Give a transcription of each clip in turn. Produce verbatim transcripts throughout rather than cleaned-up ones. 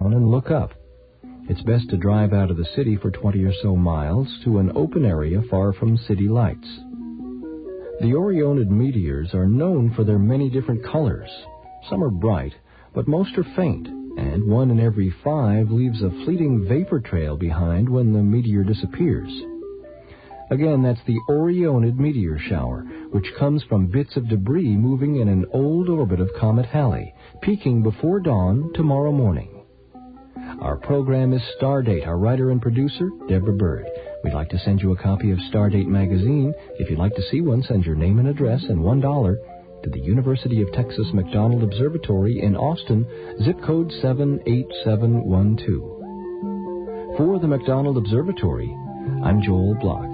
and look up. It's best to drive out of the city for twenty or so miles to an open area far from city lights. The Orionid meteors are known for their many different colors. Some are bright, but most are faint, and one in every five leaves a fleeting vapor trail behind when the meteor disappears. Again, that's the Orionid meteor shower, which comes from bits of debris moving in an old orbit of Comet Halley, peaking before dawn tomorrow morning. Our program is Stardate. Our writer and producer, Deborah Bird. We'd like to send you a copy of Stardate magazine. If you'd like to see one, send your name and address and one dollar to the University of Texas McDonald Observatory in Austin, zip code seven eight seven one two. For the McDonald Observatory, I'm Joel Block.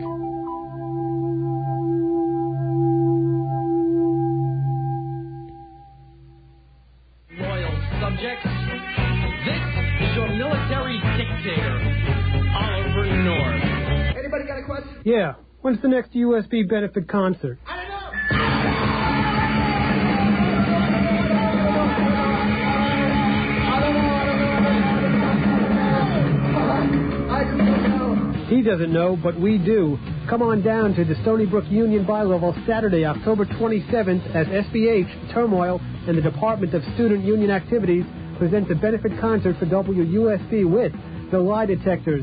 Loyal subjects, this is your military dictator, Oliver North. Anybody got a question? Yeah. When's the next U S B benefit concert? I don't know. I don't know. He doesn't know, but we do. Come on down to the Stony Brook Union Bi-Level Saturday, October twenty-seventh, as S B H, Turmoil, and the Department of Student Union Activities present a benefit concert for W U S B with the Lie Detectors,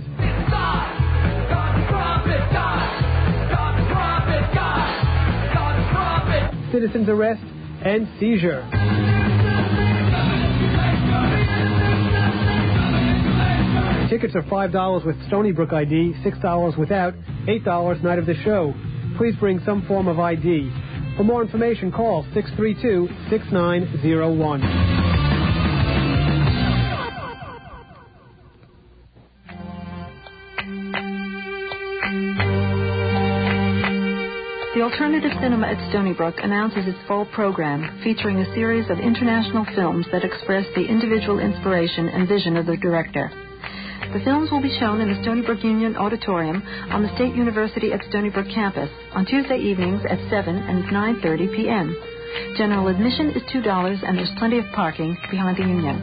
Citizen's Arrest, and Seizure. Tickets are five dollars with Stony Brook I D, six dollars without, eight dollars night of the show. Please bring some form of I D. For more information, call six three two, six nine zero one. The Alternative Cinema at Stony Brook announces its fall program, featuring a series of international films that express the individual inspiration and vision of the director. The films will be shown in the Stony Brook Union Auditorium on the State University at Stony Brook campus on Tuesday evenings at seven and nine thirty p.m. General admission is two dollars, and there's plenty of parking behind the Union.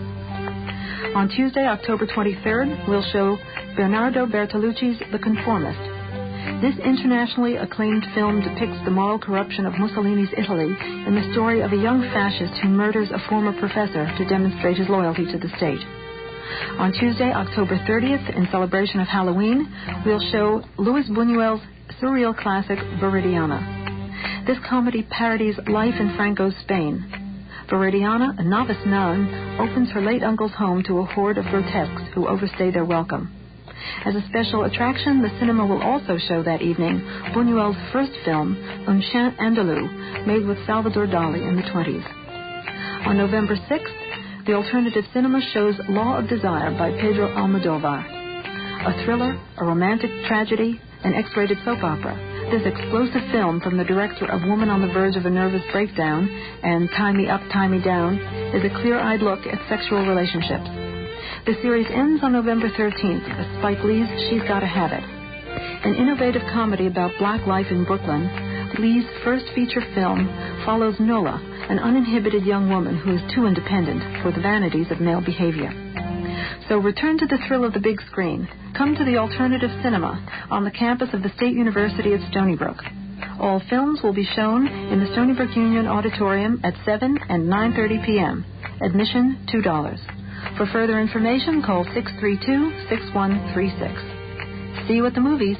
On Tuesday, October twenty-third, we'll show Bernardo Bertolucci's The Conformist. This internationally acclaimed film depicts the moral corruption of Mussolini's Italy in the story of a young fascist who murders a former professor to demonstrate his loyalty to the state. On Tuesday, October thirtieth, in celebration of Halloween, we'll show Luis Buñuel's surreal classic Viridiana. This comedy parodies life in Franco's Spain. Viridiana, a novice nun, opens her late uncle's home to a horde of grotesques who overstay their welcome. As a special attraction, the cinema will also show that evening Buñuel's first film, Un Chien Andalou, made with Salvador Dali in the twenties. On November sixth, the Alternative Cinema shows Law of Desire by Pedro Almodovar. A thriller, a romantic tragedy, an X-rated soap opera. This explosive film from the director of Woman on the Verge of a Nervous Breakdown and Tie Me Up, Tie Me Down is a clear-eyed look at sexual relationships. The series ends on November thirteenth with Spike Lee's She's Gotta Have It. An innovative comedy about black life in Brooklyn, Lee's first feature film follows Nola, an uninhibited young woman who is too independent for the vanities of male behavior. So return to the thrill of the big screen. Come to the Alternative Cinema on the campus of the State University at Stony Brook. All films will be shown in the Stony Brook Union Auditorium at seven and nine thirty p.m. Admission two dollars. For further information, call six three two, six one three six. See you at the movies.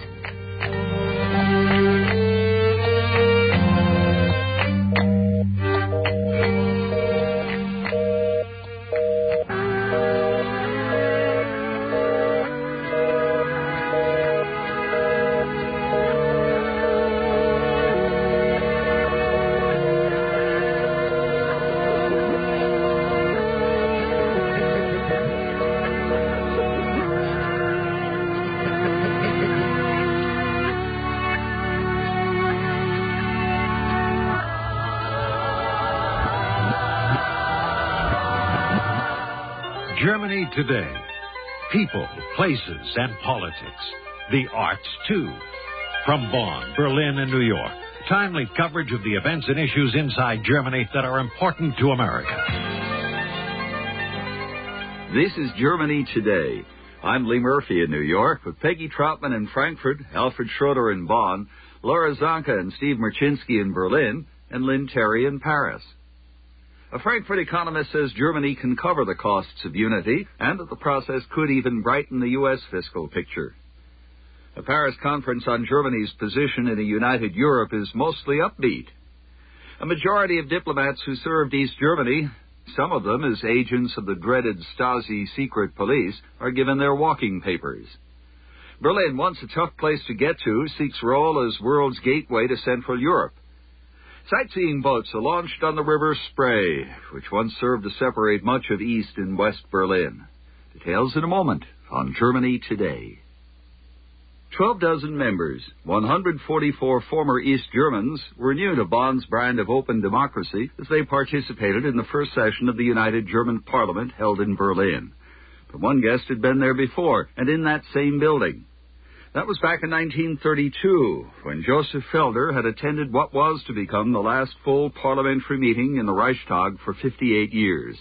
Germany today. People, places, and politics. The arts, too. From Bonn, Berlin, and New York. Timely coverage of the events and issues inside Germany that are important to America. This is Germany Today. I'm Lee Murphy in New York with Peggy Troutman in Frankfurt, Alfred Schroeder in Bonn, Laura Zanka and Steve Merchinsky in Berlin, and Lynn Terry in Paris. A Frankfurt economist says Germany can cover the costs of unity and that the process could even brighten the U S fiscal picture. The Paris conference on Germany's position in a united Europe is mostly upbeat. A majority of diplomats who served East Germany, some of them as agents of the dreaded Stasi secret police, are given their walking papers. Berlin, once a tough place to get to, seeks role as world's gateway to Central Europe. Sightseeing boats are launched on the River Spree, which once served to separate much of East and West Berlin. Details in a moment on Germany Today. Twelve dozen members, one hundred forty-four former East Germans, were new to Bonn's brand of open democracy as they participated in the first session of the United German Parliament held in Berlin. But one guest had been there before, and in that same building. That was back in nineteen thirty-two, when Joseph Felder had attended what was to become the last full parliamentary meeting in the Reichstag for fifty-eight years.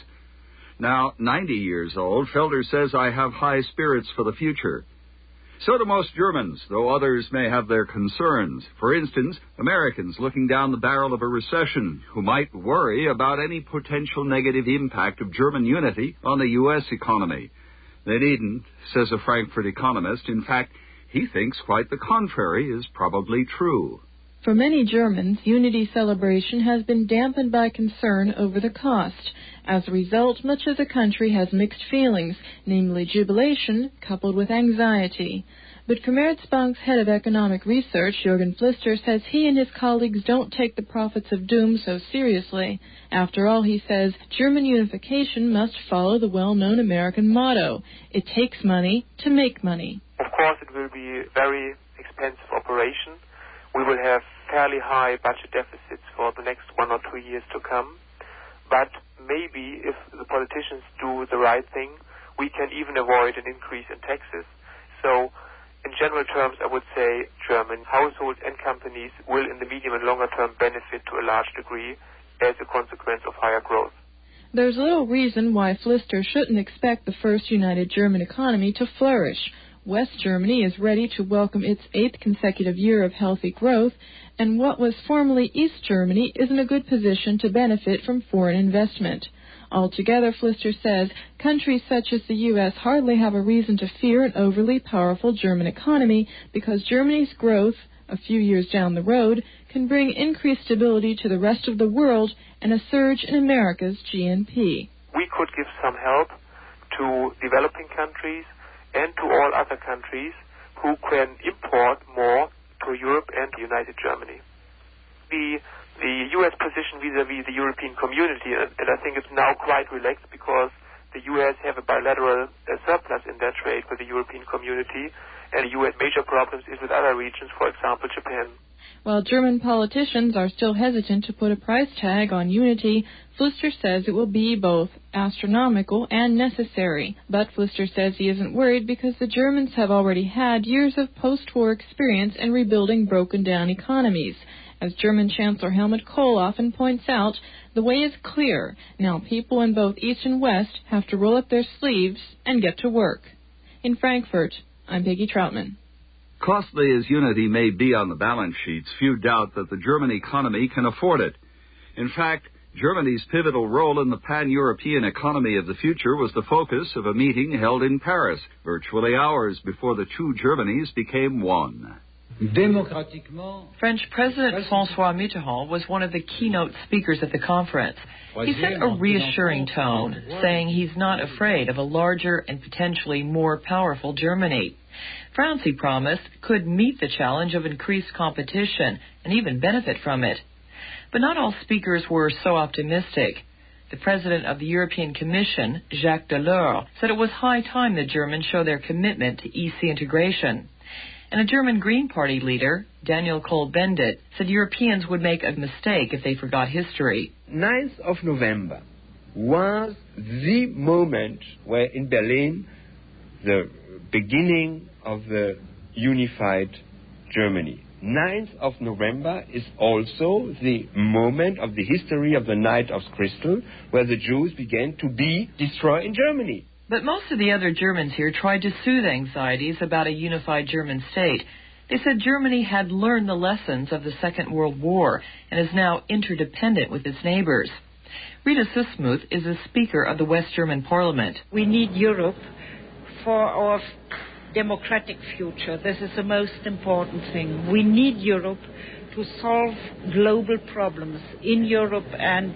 Now, ninety years old, Felder says, "I have high spirits for the future." So do most Germans, though others may have their concerns. For instance, Americans looking down the barrel of a recession who might worry about any potential negative impact of German unity on the U S economy. They needn't, says a Frankfurt economist. In fact, he thinks quite the contrary is probably true. For many Germans, unity celebration has been dampened by concern over the cost. As a result, much of the country has mixed feelings, namely jubilation coupled with anxiety. But Commerzbank's head of economic research, Jürgen Pfister, says he and his colleagues don't take the prophets of doom so seriously. After all, he says, German unification must follow the well-known American motto, it takes money to make money. Of course, it will be a very expensive operation. We will have fairly high budget deficits for the next one or two years to come. But maybe if the politicians do the right thing, we can even avoid an increase in taxes. So, in general terms, I would say German households and companies will in the medium and longer term benefit to a large degree as a consequence of higher growth. There's little reason why Pfister shouldn't expect the first united German economy to flourish. West Germany is ready to welcome its eighth consecutive year of healthy growth, and what was formerly East Germany is in a good position to benefit from foreign investment. Altogether, Pfister says, countries such as the U S hardly have a reason to fear an overly powerful German economy because Germany's growth, a few years down the road, can bring increased stability to the rest of the world and a surge in America's G N P. We could give some help to developing countries and to all other countries who can import more to Europe and United Germany. The, the U S position vis-à-vis the European community, and, and I think it's now quite relaxed because the U S have a bilateral uh, surplus in their trade with the European community, and the U S major problems is with other regions, for example, Japan. While German politicians are still hesitant to put a price tag on unity, Pfister says it will be both astronomical and necessary. But Pfister says he isn't worried because the Germans have already had years of post-war experience in rebuilding broken-down economies. As German Chancellor Helmut Kohl often points out, the way is clear. Now people in both East and West have to roll up their sleeves and get to work. In Frankfurt, I'm Peggy Troutman. Costly as unity may be on the balance sheets, few doubt that the German economy can afford it. In fact, Germany's pivotal role in the pan-European economy of the future was the focus of a meeting held in Paris, virtually hours before the two Germanys became one. French President François Mitterrand was one of the keynote speakers at the conference. He set a reassuring tone, saying he's not afraid of a larger and potentially more powerful Germany. France, he promised, could meet the challenge of increased competition and even benefit from it. But not all speakers were so optimistic. The president of the European Commission, Jacques Delors, said it was high time the Germans show their commitment to E C integration. And a German Green Party leader, Daniel Cohn-Bendit, said Europeans would make a mistake if they forgot history. ninth of November was the moment where in Berlin the beginning of the unified Germany. ninth of November is also the moment of the history of the Night of Crystal, where the Jews began to be destroyed in Germany. But most of the other Germans here tried to soothe anxieties about a unified German state. They said Germany had learned the lessons of the Second World War and is now interdependent with its neighbors. Rita Sussmuth is a speaker of the West German Parliament. We need Europe for our democratic future. This is the most important thing. We need Europe to solve global problems in Europe and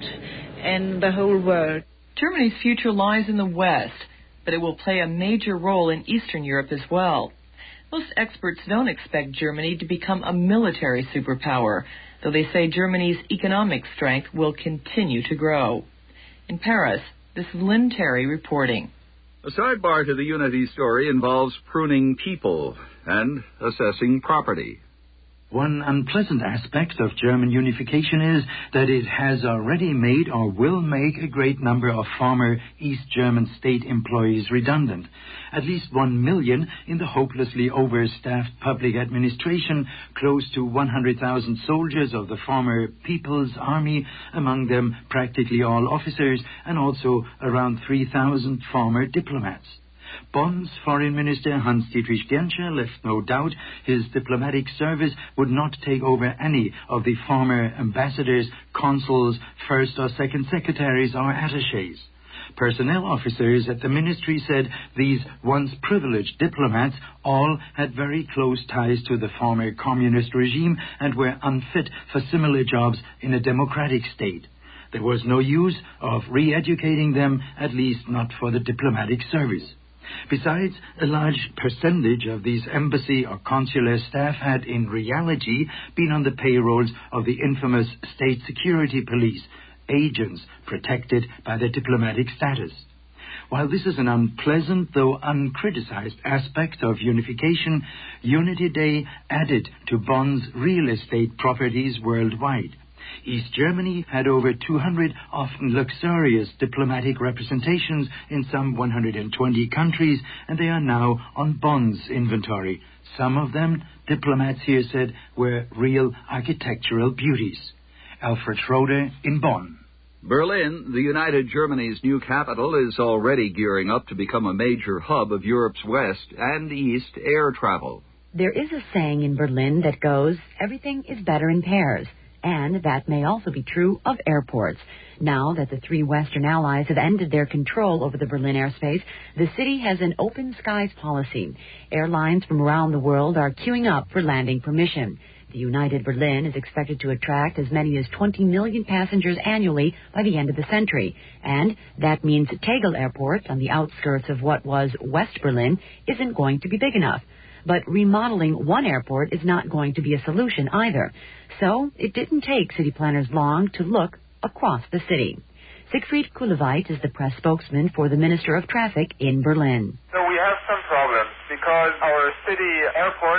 in the whole world. Germany's future lies in the West, but it will play a major role in Eastern Europe as well. Most experts don't expect Germany to become a military superpower, though they say Germany's economic strength will continue to grow. In Paris, this is Lynn Terry reporting. A sidebar to the unity story involves pruning people and assessing property. One unpleasant aspect of German unification is that it has already made or will make a great number of former East German state employees redundant. At least one million in the hopelessly overstaffed public administration, close to one hundred thousand soldiers of the former People's Army, among them practically all officers, and also around three thousand former diplomats. Bonn's Foreign Minister Hans-Dietrich Genscher left no doubt his diplomatic service would not take over any of the former ambassadors, consuls, first or second secretaries or attachés. Personnel officers at the ministry said these once privileged diplomats all had very close ties to the former communist regime and were unfit for similar jobs in a democratic state. There was no use of re-educating them, at least not for the diplomatic service. Besides, a large percentage of these embassy or consular staff had in reality been on the payrolls of the infamous state security police, agents protected by their diplomatic status. While this is an unpleasant, though uncriticized aspect of unification, Unity Day added to Bonn's real estate properties worldwide. East Germany had over two hundred often luxurious diplomatic representations in some one hundred twenty countries, and they are now on Bonn's inventory. Some of them, diplomats here said, were real architectural beauties. Alfred Schroeder in Bonn. Berlin, the United Germany's new capital, is already gearing up to become a major hub of Europe's west and east air travel. There is a saying in Berlin that goes, everything is better in pairs. And that may also be true of airports. Now that the three Western allies have ended their control over the Berlin airspace, the city has an open skies policy. Airlines from around the world are queuing up for landing permission. The United Berlin is expected to attract as many as twenty million passengers annually by the end of the century. And that means Tegel Airport, on the outskirts of what was West Berlin, isn't going to be big enough. But remodeling one airport is not going to be a solution either. So it didn't take city planners long to look across the city. Siegfried Kuhleweit is the press spokesman for the Minister of Traffic in Berlin. So we have some problems because our city airport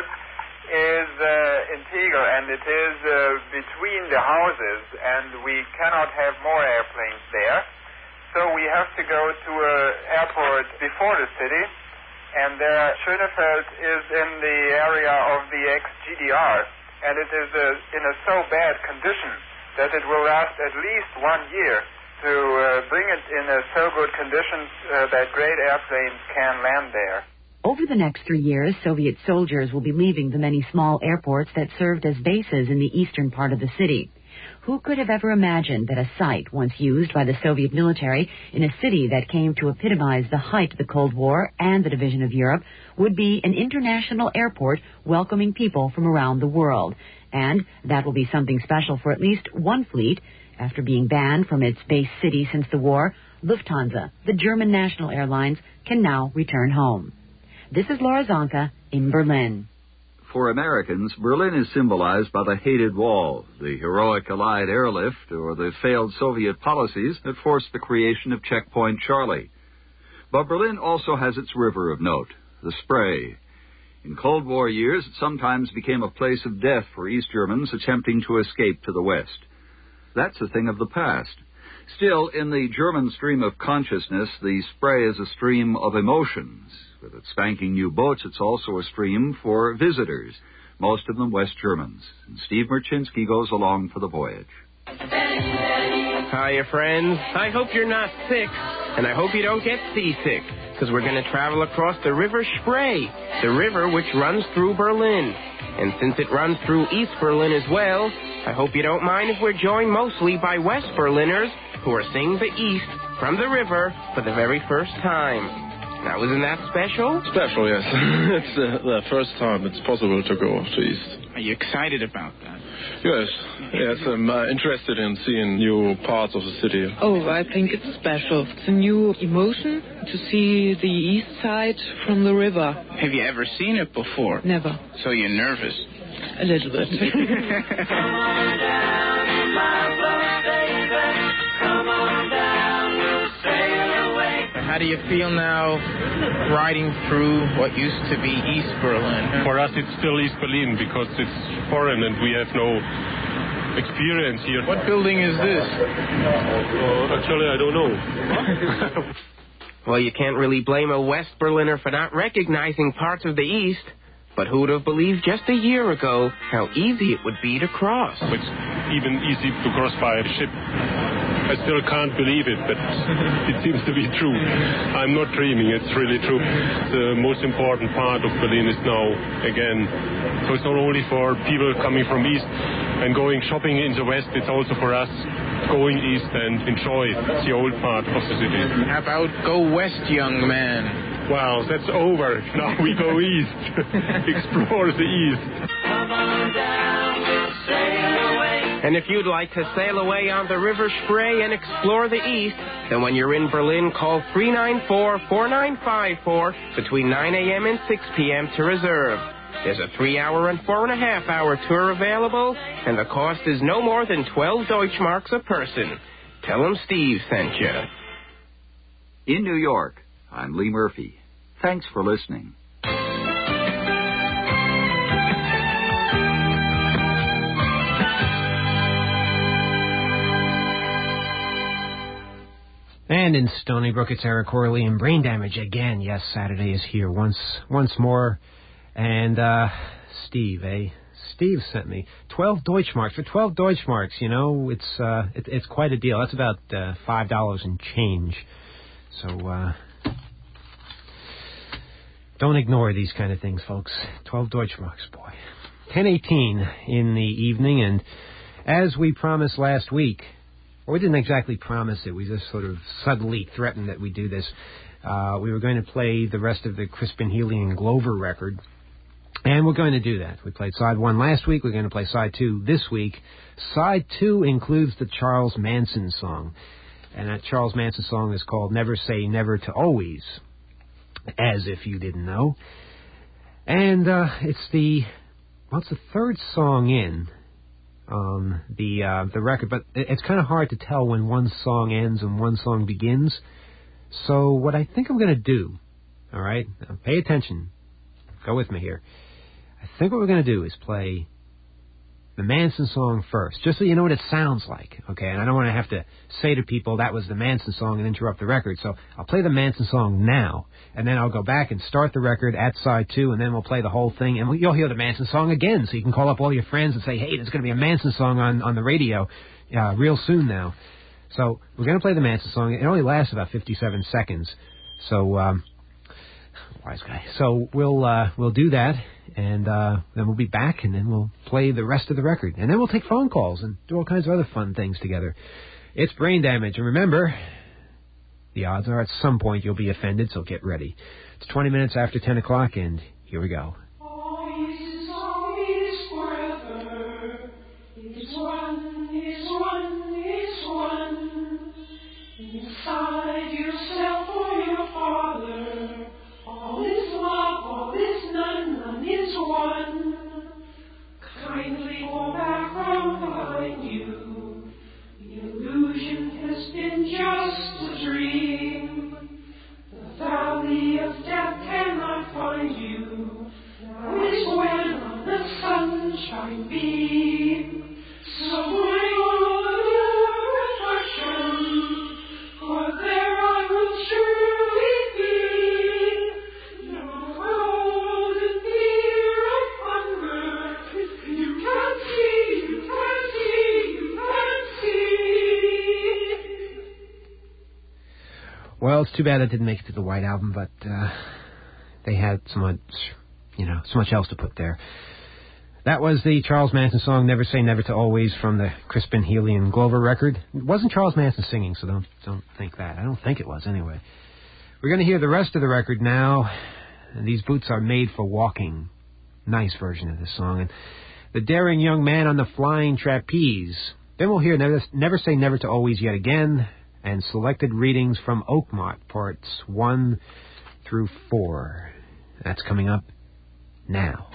is uh, in Tegel and it is uh, between the houses and we cannot have more airplanes there. So we have to go to an airport before the city. And uh, Schönefeld is in the area of the ex-G D R, and it is uh, in a so bad condition that it will last at least one year to uh, bring it in a so good conditions uh, that great airplanes can land there. Over the next three years, Soviet soldiers will be leaving the many small airports that served as bases in the eastern part of the city. Who could have ever imagined that a site once used by the Soviet military in a city that came to epitomize the height of the Cold War and the division of Europe would be an international airport welcoming people from around the world? And that will be something special for at least one fleet. After being banned from its base city since the war, Lufthansa, the German national airlines, can now return home. This is Laura Zonka in Berlin. For Americans, Berlin is symbolized by the hated wall, the heroic Allied airlift, or the failed Soviet policies that forced the creation of Checkpoint Charlie. But Berlin also has its river of note, the Spree. In Cold War years, it sometimes became a place of death for East Germans attempting to escape to the West. That's a thing of the past. Still, in the German stream of consciousness, the Spree is a stream of emotions. With its spanking new boats, it's also a stream for visitors, most of them West Germans. And Steve Merchinsky goes along for the voyage. Hiya, friends. I hope you're not sick. And I hope you don't get seasick, because we're going to travel across the River Spree, the river which runs through Berlin. And since it runs through East Berlin as well, I hope you don't mind if we're joined mostly by West Berliners who are seeing the East from the river for the very first time. Now, isn't that special? Special, yes. It's uh, the first time it's possible to go to East. Are you excited about that? Yes, yes, I'm uh, interested in seeing new parts of the city. Oh, I think it's special. It's a new emotion to see the east side from the river. Have you ever seen it before? Never. So you're nervous? A little bit. Come on down, my boat, baby. Come on down, we'll sail away. How do you feel now riding through what used to be East Berlin? For us, it's still East Berlin because it's foreign and we have no experience here. What building is this? Uh, actually, I don't know. Well, you can't really blame a West Berliner for not recognizing parts of the East. But who would have believed just a year ago how easy it would be to cross? It's even easy to cross by a ship. I still can't believe it, but it seems to be true. I'm not dreaming, it's really true. The most important part of Berlin is now again. So it's not only for people coming from East and going shopping in the West, it's also for us going East and enjoy the old part of the city. How about go West, young man? Well, that's over. Now we go East. Explore the East. Come on down, we'll sail away. And if you'd like to sail away on the River Spree and explore the East, then when you're in Berlin, call three nine four, four nine five four between nine a.m. and six p.m. to reserve. There's a three-hour and four-and-a-half-hour tour available, and the cost is no more than twelve Deutschmarks a person. Tell them Steve sent you. In New York, I'm Lee Murphy. Thanks for listening. And in Stony Brook, it's Eric Corley and Brain Damage again. Yes, Saturday is here once once more. And uh, Steve, eh? Steve sent me twelve Deutschmarks. For twelve Deutschmarks, you know, it's uh, it, it's quite a deal. That's about uh, five dollars and change. So uh, don't ignore these kind of things, folks. twelve Deutschmarks, boy. ten eighteen in the evening, and as we promised last week, or we didn't exactly promise it, we just sort of suddenly threatened that we'd do this. Uh, we were going to play the rest of the Crispin Healy and Glover record, and we're going to do that. We played side one last week. We're going to play side two this week. Side two includes the Charles Manson song, and that Charles Manson song is called Never Say Never to Always, as if you didn't know. And uh, it's the, well, it's the third song in um, the uh, the record, but it's kind of hard to tell when one song ends and one song begins. So what I think I'm going to do, all right, now pay attention, go with me here. I think what we're going to do is play the Manson song first, just so you know what it sounds like, okay? And I don't want to have to say to people that was the Manson song and interrupt the record. So I'll play the Manson song now, and then I'll go back and start the record at side two, and then we'll play the whole thing, and you'll hear the Manson song again, so you can call up all your friends and say, hey, there's going to be a Manson song on, on the radio uh, real soon now. So we're going to play the Manson song. It only lasts about fifty-seven seconds. So, um, wise guy. So we'll uh, we'll do that, and uh, then we'll be back, and then we'll play the rest of the record. And then we'll take phone calls and do all kinds of other fun things together. It's Brain Damage. And remember, the odds are at some point you'll be offended, so get ready. It's twenty minutes after ten o'clock, and here we go. Inside yourself or your father, all is love, all is none, none is one. Kindly go back round behind you. The illusion has been just a dream. The valley of death cannot find you. Well, it's too bad it didn't make it to the White Album, but uh, they had so much, you know, so much else to put there. That was the Charles Manson song, Never Say Never to Always, from the Crispin, Healy, and Glover record. It wasn't Charles Manson singing, so don't don't think that. I don't think it was, anyway. We're going to hear the rest of the record now. These Boots Are Made for Walking. Nice version of this song. And The Daring Young Man on the Flying Trapeze. Then we'll hear Never, Never Say Never to Always Yet Again, and selected readings from Oakmont, parts one through four. That's coming up now.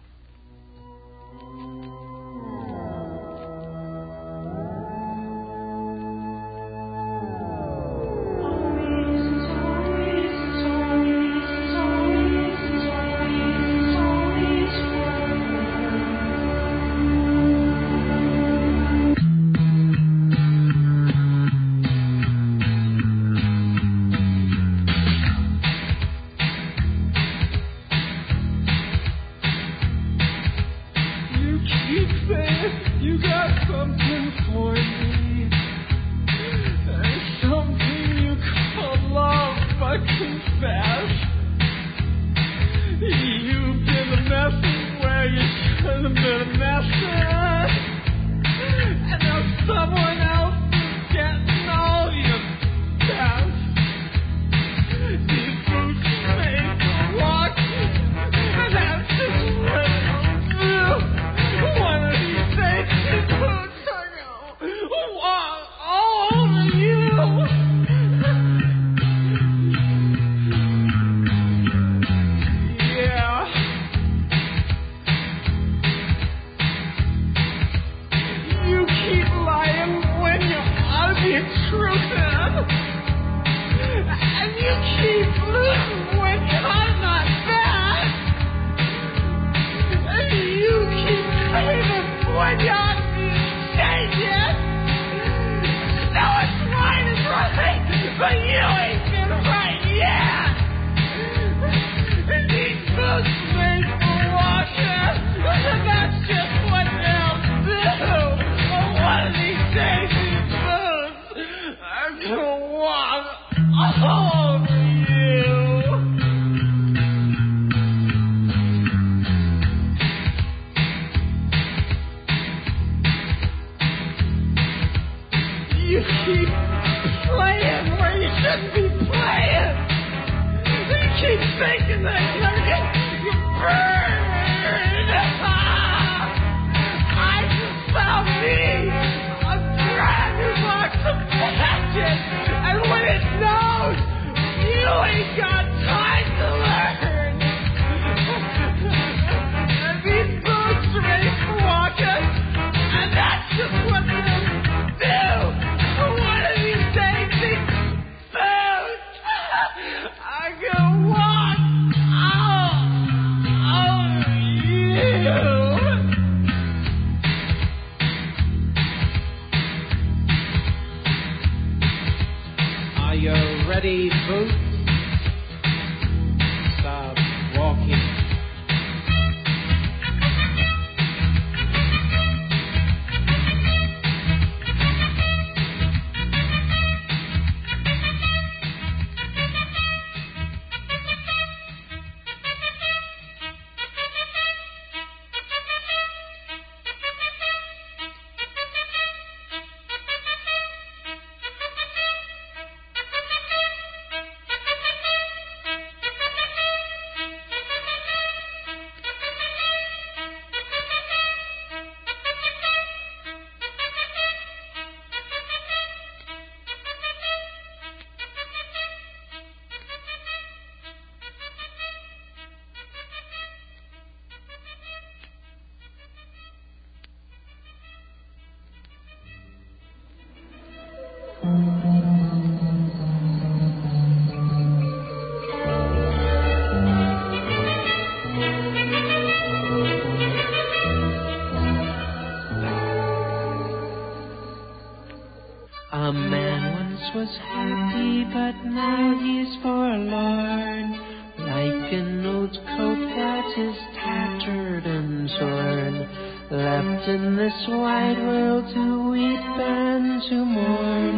A man once was happy, but now he's forlorn, like an old coat that is tattered and torn, left in this wide world to weep and to mourn.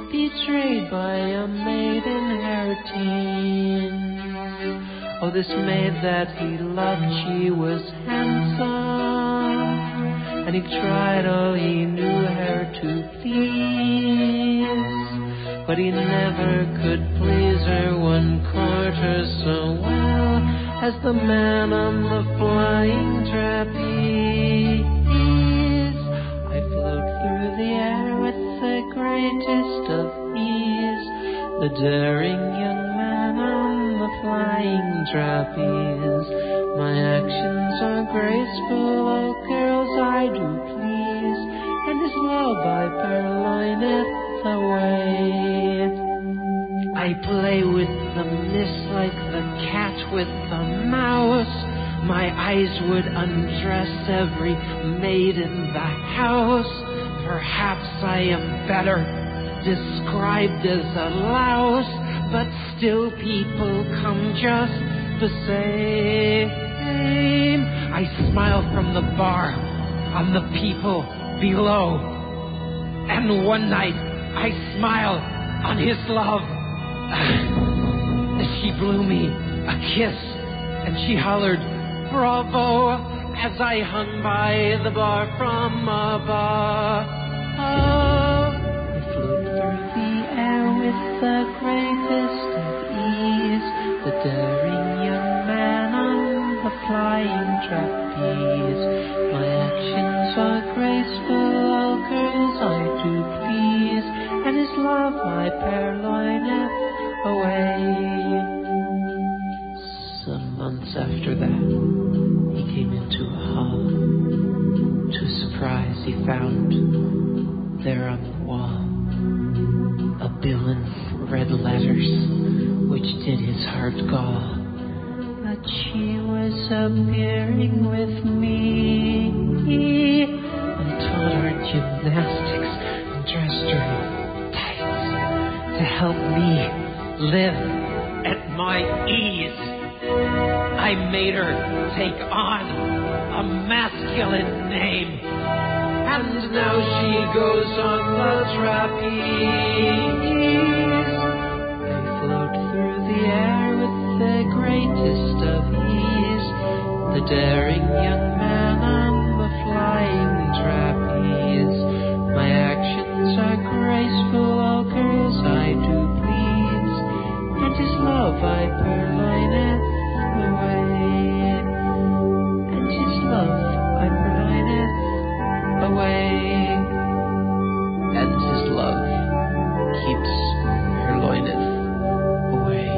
betrayed by a maiden inheritance. Oh, this maid that he loved, she was handsome, and he tried all he knew her to please, but he never could please her one quarter so well as the man on the flying trapeze. I float through the air with the greatest of ease, the daring young man on the flying trapeze. My actions are graceful, oh girls I do please, and his love I purloineth away. I play with the mist like the cat with the mouse. My eyes would undress every maid in the house. Perhaps I am better described as a louse, but still people come just the same. I smile from the bar on the people below, and one night I smile on his love. She blew me a kiss, and she hollered, bravo, as I hung by the bar from above. I flew through the air with the greatest of ease, the daring young man on the flying trapeze. My actions are graceful, all girls I do please, and his love my purloineth away. Some months after that, he came into a hall. To his surprise, he found there on the wall a bill in red letters, which did his heart gall. But she was appearing with me, and taught her gymnastics and dressed her in tights to help me live at my ease. I made her take on a masculine name, and now she goes on the trapeze. I float through the air with the greatest of ease, the daring young man on the flying trapeze. My actions are graceful, all girls I do please, and his love I purloineth away, and his love I purloineth away, and his love keeps purloineth away.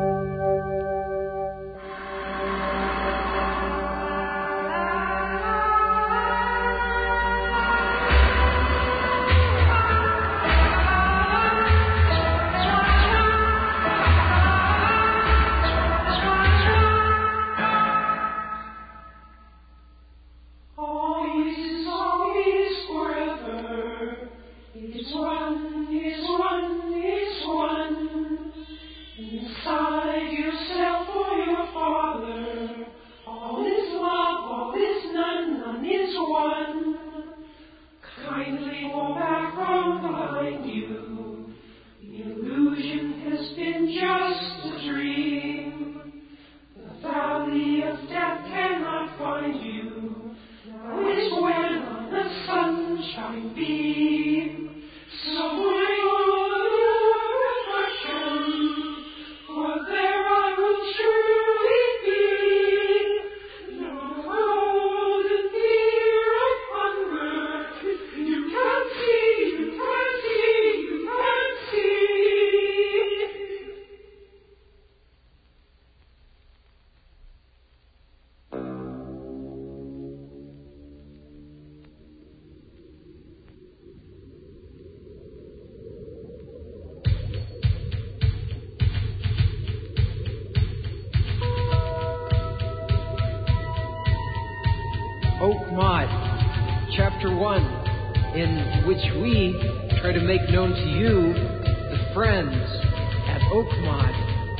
Oakmont, Chapter one, in which we try to make known to you the friends at Oakmont.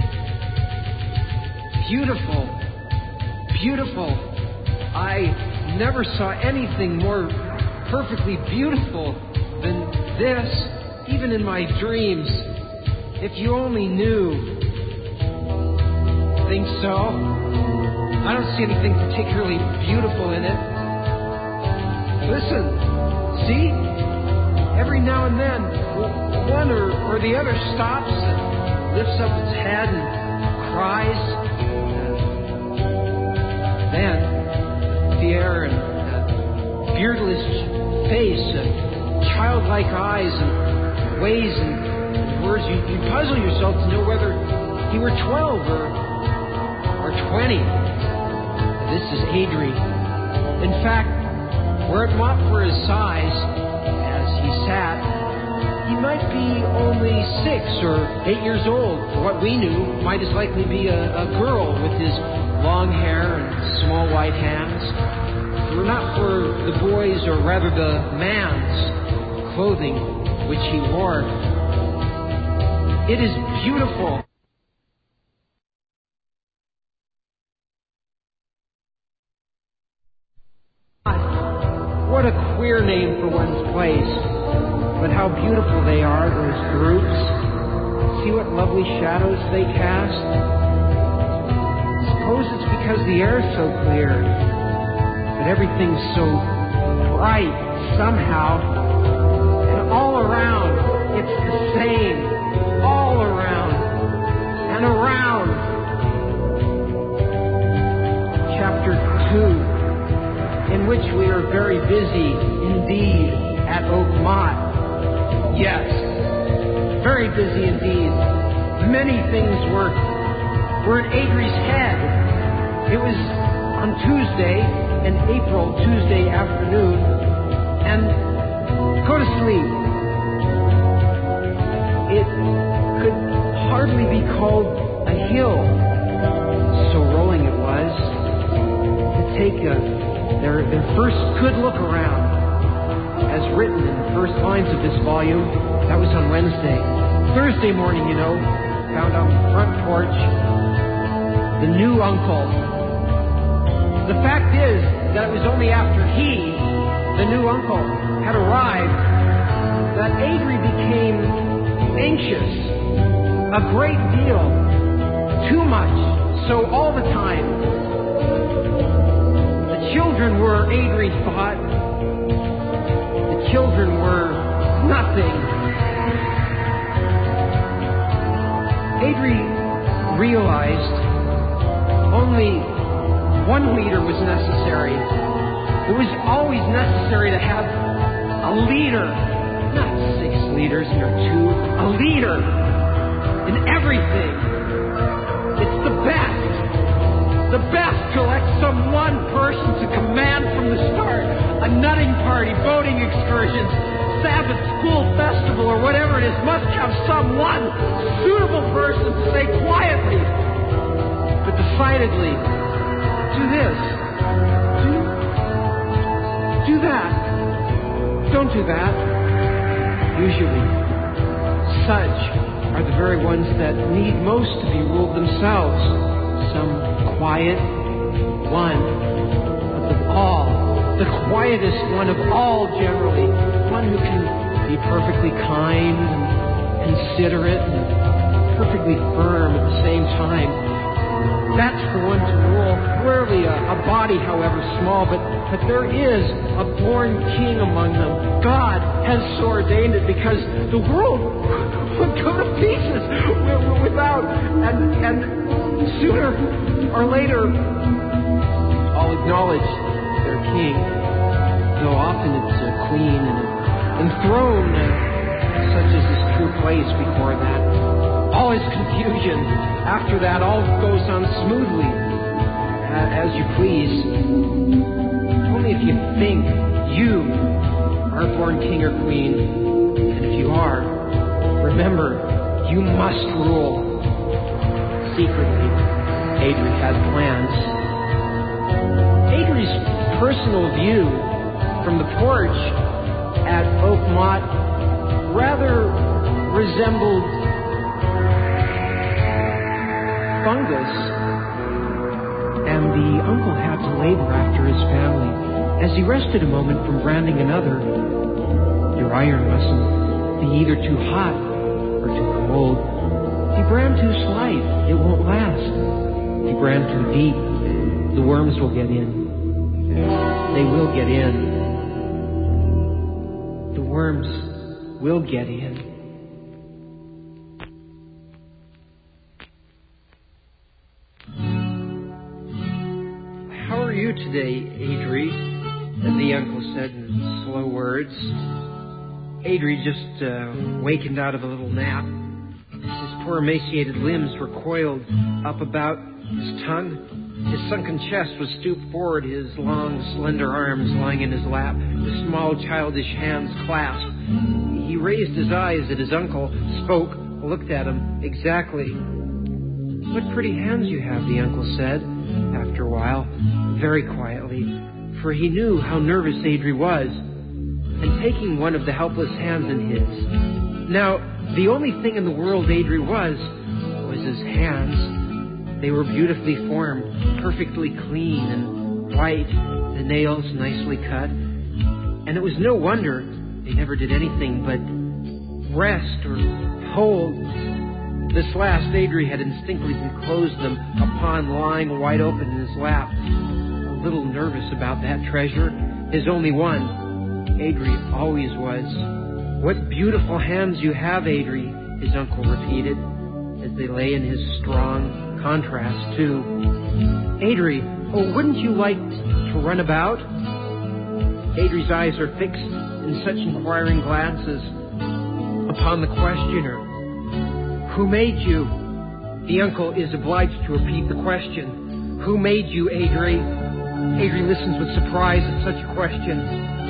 Beautiful, beautiful. I never saw anything more perfectly beautiful than this even in my dreams. If you only knew. Think so? I don't see anything particularly beautiful in it. Listen, see? Every now and then, one or, or the other stops and lifts up its head and cries. Then, Pierre and a beardless face, and childlike eyes, and ways and words, you, you puzzle yourself to know whether he were twelve or or twenty. This is Adri. In fact, were it not for his size, as he sat, he might be only six or eight years old. For what we knew, might as likely be a, a girl with his long hair and small white hands. If it were not for the boy's, or rather the man's, clothing which he wore. It is beautiful. What a queer name for one's place. But how beautiful they are, those groups. See what lovely shadows they cast. Suppose it's because the air's so clear. But everything's so bright somehow. And all around, it's the same. All around. And around. Chapter two. In which we are very busy indeed at Oakmont. Yes, very busy indeed. Many things were, were in Adri's head. It was on Tuesday, an April Tuesday afternoon, and go to sleep. It could hardly be called a hill, so rolling it was. To take a Their, their first good look around, as written in the first lines of this volume. That was on Wednesday. Thursday morning, you know, found on the front porch the new uncle. The fact is that it was only after he, the new uncle, had arrived that Adri became anxious a great deal, too much, so all the time. Children were, Adri thought, the children were nothing. Adri realized only one leader was necessary. It was always necessary to have a leader, not six leaders or two, a leader in everything. It's the best. The best to elect some one person to command from the start. A nutting party, boating excursions, Sabbath school festival, or whatever it is, must have some one suitable person to say quietly, but decidedly, do this, do, do that, don't do that. Usually, such are the very ones that need most to be ruled themselves. Some quiet one, but of all, the quietest one of all generally, one who can be perfectly kind and considerate and perfectly firm at the same time. That's the one to rule. Rarely a, a body, however small, but, but there is a born king among them. God has so ordained it because the world would go to pieces without, and, and sooner or later, I'll acknowledge their king, though often it's a queen and enthroned, such as his true place before that. All is confusion. After that, all goes on smoothly, uh, as you please. Only if you think you are born king or queen, and if you are, remember, you must rule. Secretly, Adri had plans. Adri's personal view from the porch at Oakmont rather resembled fungus, and the uncle had to labor after his family. As he rested a moment from branding another, your iron mustn't be either too hot or too cold. If you brand too slight, it won't last. If you brand too deep, the worms will get in. They will get in. The worms will get in. How are you today, Adri? The uncle said in slow words. Adri just uh, wakened out of a little nap. His poor emaciated limbs were coiled up about his tongue. His sunken chest was stooped forward, his long, slender arms lying in his lap, his small, childish hands clasped. He raised his eyes at his uncle, spoke, looked at him exactly. What pretty hands you have, the uncle said, after a while, very quietly, for he knew how nervous Adri was, and taking one of the helpless hands in his. Now, the only thing in the world Adri was, was his hands. They were beautifully formed, perfectly clean and white, the nails nicely cut. And it was no wonder they never did anything but rest or hold. This last, Adri had instinctively closed them upon lying wide open in his lap. A little nervous about that treasure, his only one. Adri always was. What beautiful hands you have, Adri, his uncle repeated, as they lay in his strong contrast, too. Adri, oh, wouldn't you like to run about? Adri's eyes are fixed in such inquiring glances upon the questioner. Who made you? The uncle is obliged to repeat the question. Who made you, Adri? Adri listens with surprise at such a question.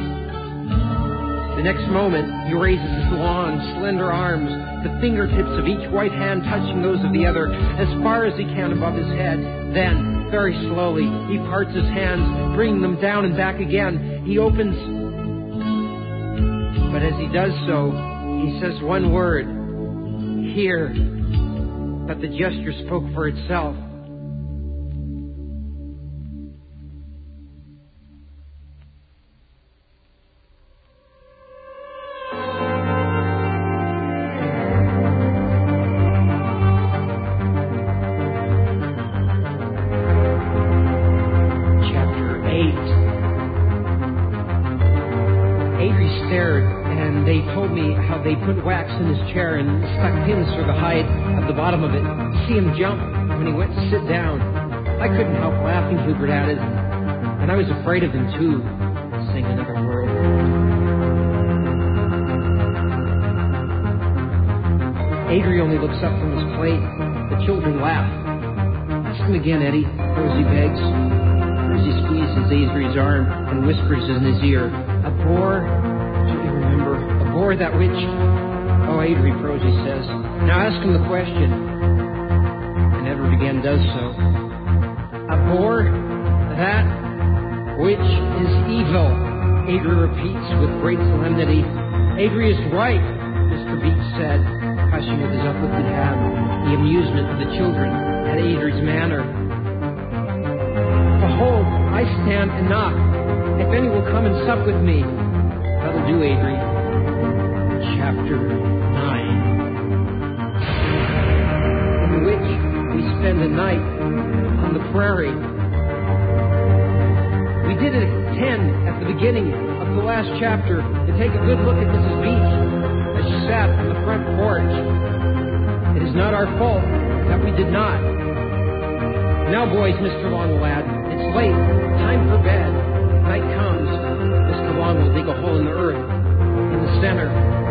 The next moment, he raises his long, slender arms, the fingertips of each white hand touching those of the other, as far as he can above his head. Then, very slowly, he parts his hands, bringing them down and back again. He opens, but as he does so, he says one word, here. But the gesture spoke for itself. They put wax in his chair and stuck pins through the hide of the bottom of it. See him jump when he went to sit down. I couldn't help laughing, Hubert added. And I was afraid of him, too, sang another word. Adri only looks up from his plate. The children laugh. Ask him again, Eddie, Rosie begs. Rosie squeezes Adri's arm and whispers in his ear, a bore, do you remember? Or that which... Oh, Adri, Rosie says. Now ask him the question. And Edward again does so. Abhor that which is evil, Adri repeats with great solemnity. Adri is right, Mister Beach said, hushing with his uplifted hand the amusement of the children at Adri's manner. Behold, I stand and knock. If any will come and sup with me. That'll do, Adri. Chapter nine, in which we spend the night on the prairie. We did it at ten at the beginning of the last chapter to take a good look at Missus Beach as she sat on the front porch. It is not our fault that we did not. Now, boys, Mister Long, lad, it's late. Time for bed. Night comes. Mister Long will dig a hole in the earth in the center.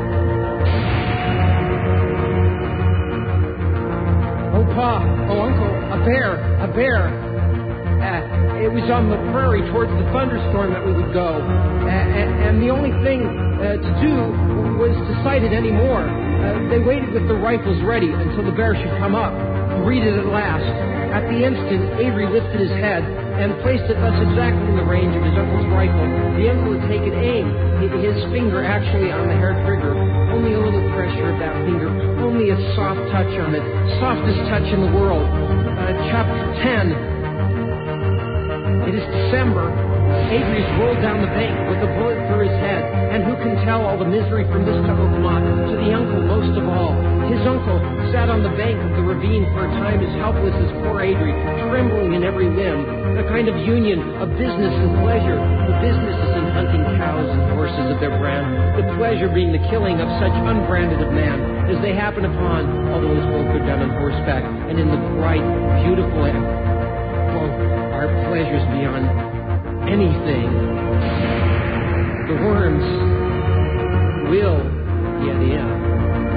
Oh, Pa, oh, Uncle, a bear, a bear. Uh, it was on the prairie towards the thunderstorm that we would go. Uh, and, and the only thing uh, to do was to sight it anymore. Uh, they waited with their rifles ready until the bear should come up. Read it at last. At the instant, Avery lifted his head and placed it thus exactly in the range of his uncle's rifle. The uncle had taken aim, his finger actually on the hair trigger. Only a little pressure of that finger, only a soft touch on it, softest touch in the world. Uh, chapter ten. It is December. Adri's rolled down the bank with a bullet through his head. And who can tell all the misery from this to Oakmont, to the uncle most of all. His uncle sat on the bank of the ravine for a time as helpless as poor Adri, trembling in every limb. A kind of union of business and pleasure. The business is in hunting cows and horses of their brand. The pleasure being the killing of such unbranded of man as they happen upon, although his both are done on horseback and in the bright, beautiful air. Well, our pleasures beyond anything. The worms will get in.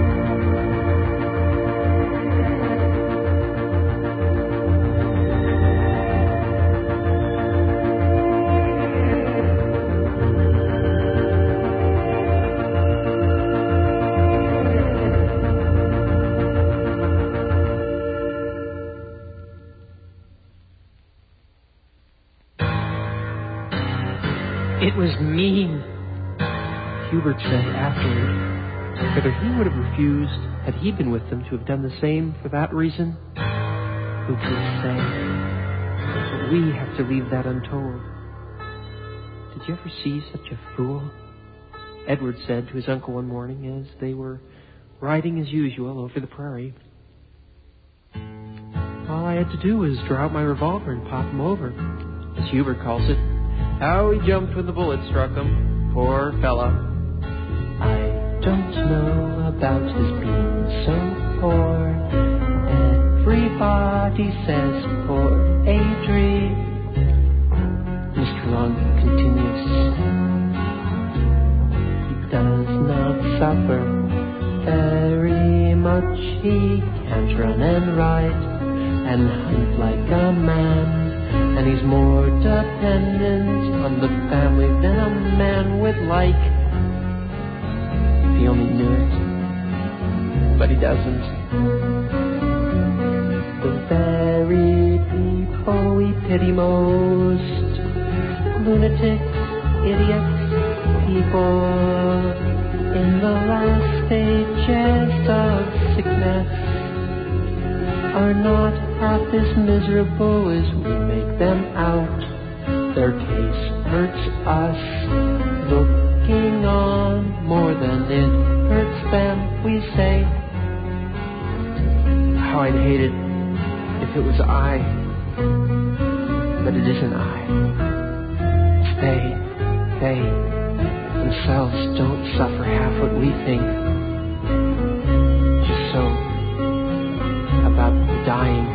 It was mean, Hubert said afterward. Whether he would have refused had he been with them to have done the same for that reason, who can say? But we have to leave that untold. Did you ever see such a fool? Edward said to his uncle one morning as they were riding as usual over the prairie. All I had to do was draw out my revolver and pop him over, as Hubert calls it. How he jumped when the bullet struck him, poor fella. I don't know about his being so poor. Everybody says poor Adri. Mister Long continues. He does not suffer very much. He can't run and ride and hunt like a man. And he's more dependent on the family than a man would like. If he only knew it. But he doesn't. The very people we pity most, lunatics, idiots, people in the last stages of sickness, are not half as miserable as we make them out. Their case hurts us, looking on more than it hurts them, we say. How I'd hate it if it was I, but it isn't I. It's they, they themselves don't suffer half what we think. Just so about the dying.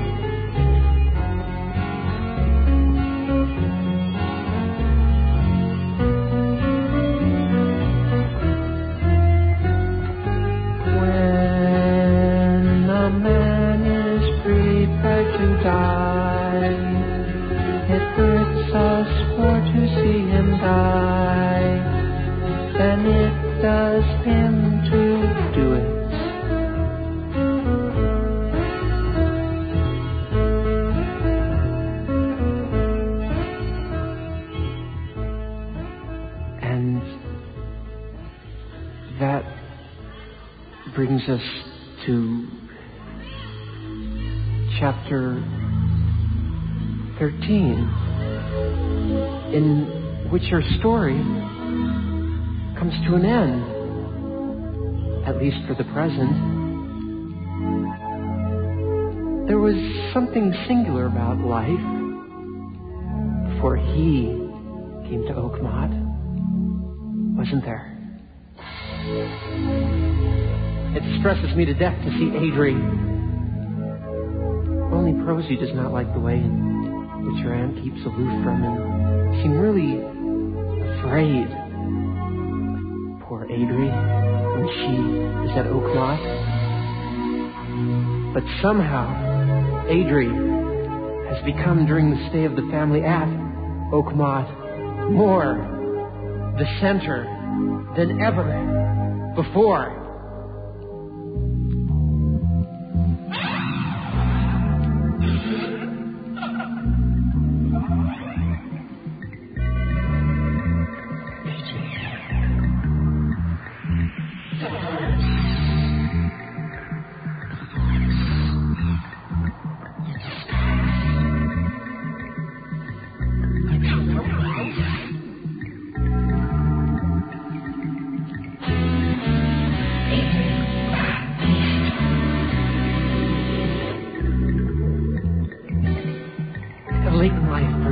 When a man is prepared to die, it hurts us more to see him die than it does him to do it. Brings us to chapter thirteen, in which our story comes to an end, at least for the present. There was something singular about life before he came to Oakmont, wasn't there? It stresses me to death to see Adri. Only Prosy does not like the way in which her aunt keeps aloof from him. Seem really afraid. Poor Adri, when she is at Oakmont. But somehow, Adri has become, during the stay of the family at Oakmont, more the center than ever before.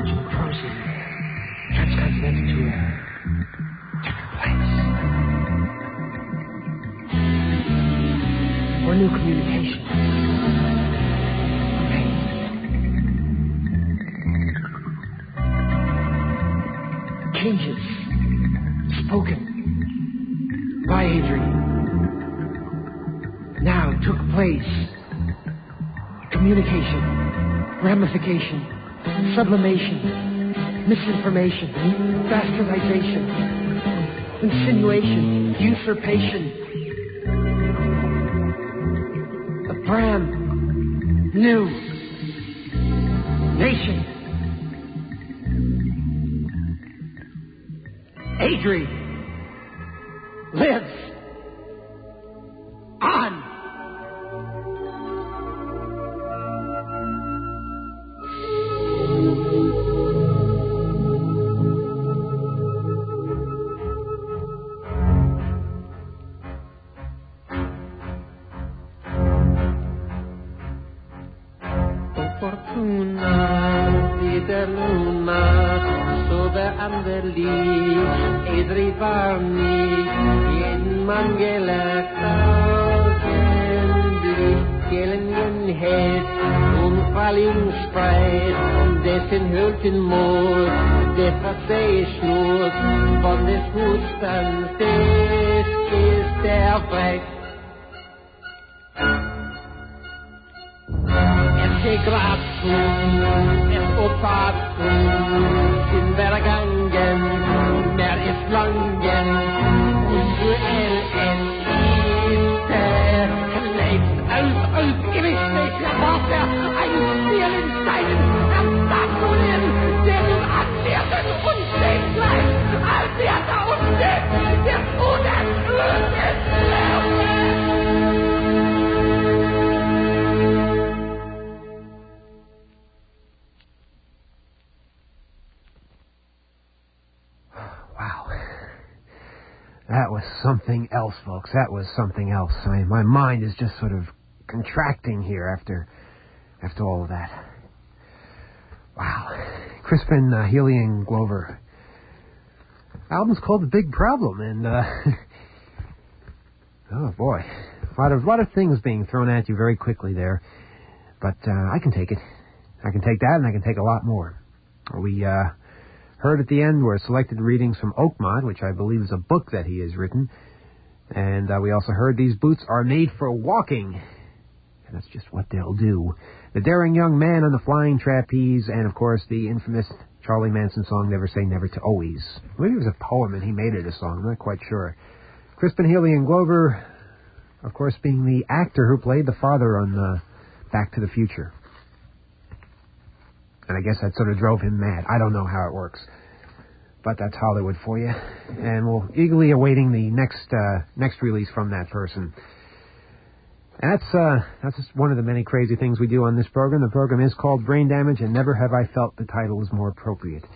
Virgin crossing transcontinental to a different place. Or new communication. Okay. Changes spoken by Adrian now took place. Communication, ramification, sublimation, misinformation, bastardization, insinuation, usurpation. A brand new nation. Adri lives on. That was something else, folks. That was something else. I mean, my mind is just sort of contracting here after after all of that. Wow. Crispin, uh, Healy, and Glover. Album's called The Big Problem, and, uh, oh boy. A lot of, a lot of things being thrown at you very quickly there. But uh, I can take it. I can take that, and I can take a lot more. We, uh... heard at the end were selected readings from Oakmont, which I believe is a book that he has written. And uh, we also heard These Boots Are Made for Walking. And that's just what they'll do. The Daring Young Man on the Flying Trapeze, and, of course, the infamous Charlie Manson song, Never Say Never to Always. Maybe it was a poem and he made it a song. I'm not quite sure. Crispin, Healy, and Glover, of course, being the actor who played the father on uh, Back to the Future. And I guess that sort of drove him mad. I don't know how it works. But that's Hollywood for you. And we're eagerly awaiting the next uh, next release from that person. And that's, uh, that's just one of the many crazy things we do on this program. The program is called Brain Damage, and never have I felt the title is more appropriate.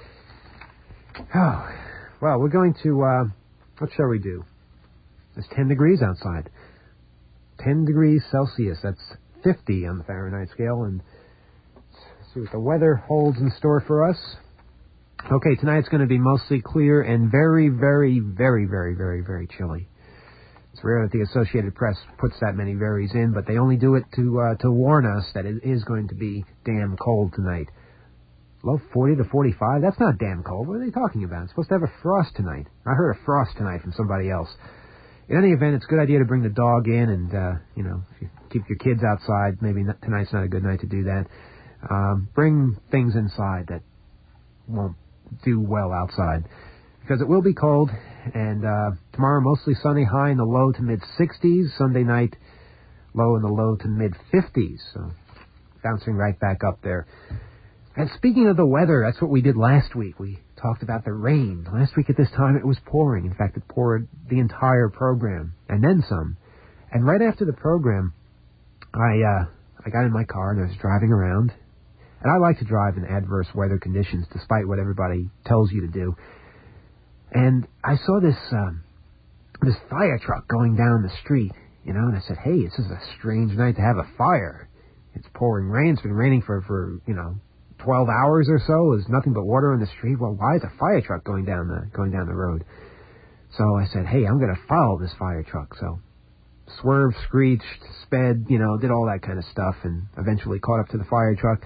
Oh, well, we're going to, uh, what shall we do? It's ten degrees outside. ten degrees Celsius. That's fifty on the Fahrenheit scale, and see what the weather holds in store for us. Okay, tonight's going to be mostly clear and very, very, very, very, very, very chilly. It's rare that the Associated Press puts that many varies in, but they only do it to uh, to warn us that it is going to be damn cold tonight. Low forty to forty-five? That's not damn cold. What are they talking about? It's supposed to have a frost tonight. I heard a frost tonight from somebody else. In any event, it's a good idea to bring the dog in and, uh, you know, if you keep your kids outside. Maybe not, tonight's not a good night to do that. Um, bring things inside that won't do well outside, because it will be cold. And uh, tomorrow, mostly sunny, high in the low to mid sixties. Sunday night, low in the low to mid fifties. So bouncing right back up there. And speaking of the weather, that's what we did last week. We talked about the rain. Last week at this time, it was pouring. In fact, it poured the entire program, and then some. And right after the program, I uh, I got in my car and I was driving around. And I like to drive in adverse weather conditions, despite what everybody tells you to do. And I saw this um, this fire truck going down the street, you know, and I said, hey, this is a strange night to have a fire. It's pouring rain. It's been raining for, for, you know, twelve hours or so. There's nothing but water on the street. Well, why is a fire truck going down the going down the road? So I said, hey, I'm going to follow this fire truck. So swerved, screeched, sped, you know, did all that kind of stuff, and eventually caught up to the fire truck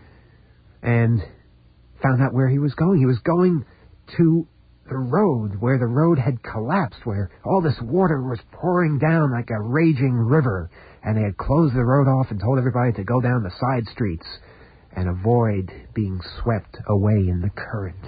and found out where he was going. He was going to the road where the road had collapsed, where all this water was pouring down like a raging river, and they had closed the road off and told everybody to go down the side streets and avoid being swept away in the current.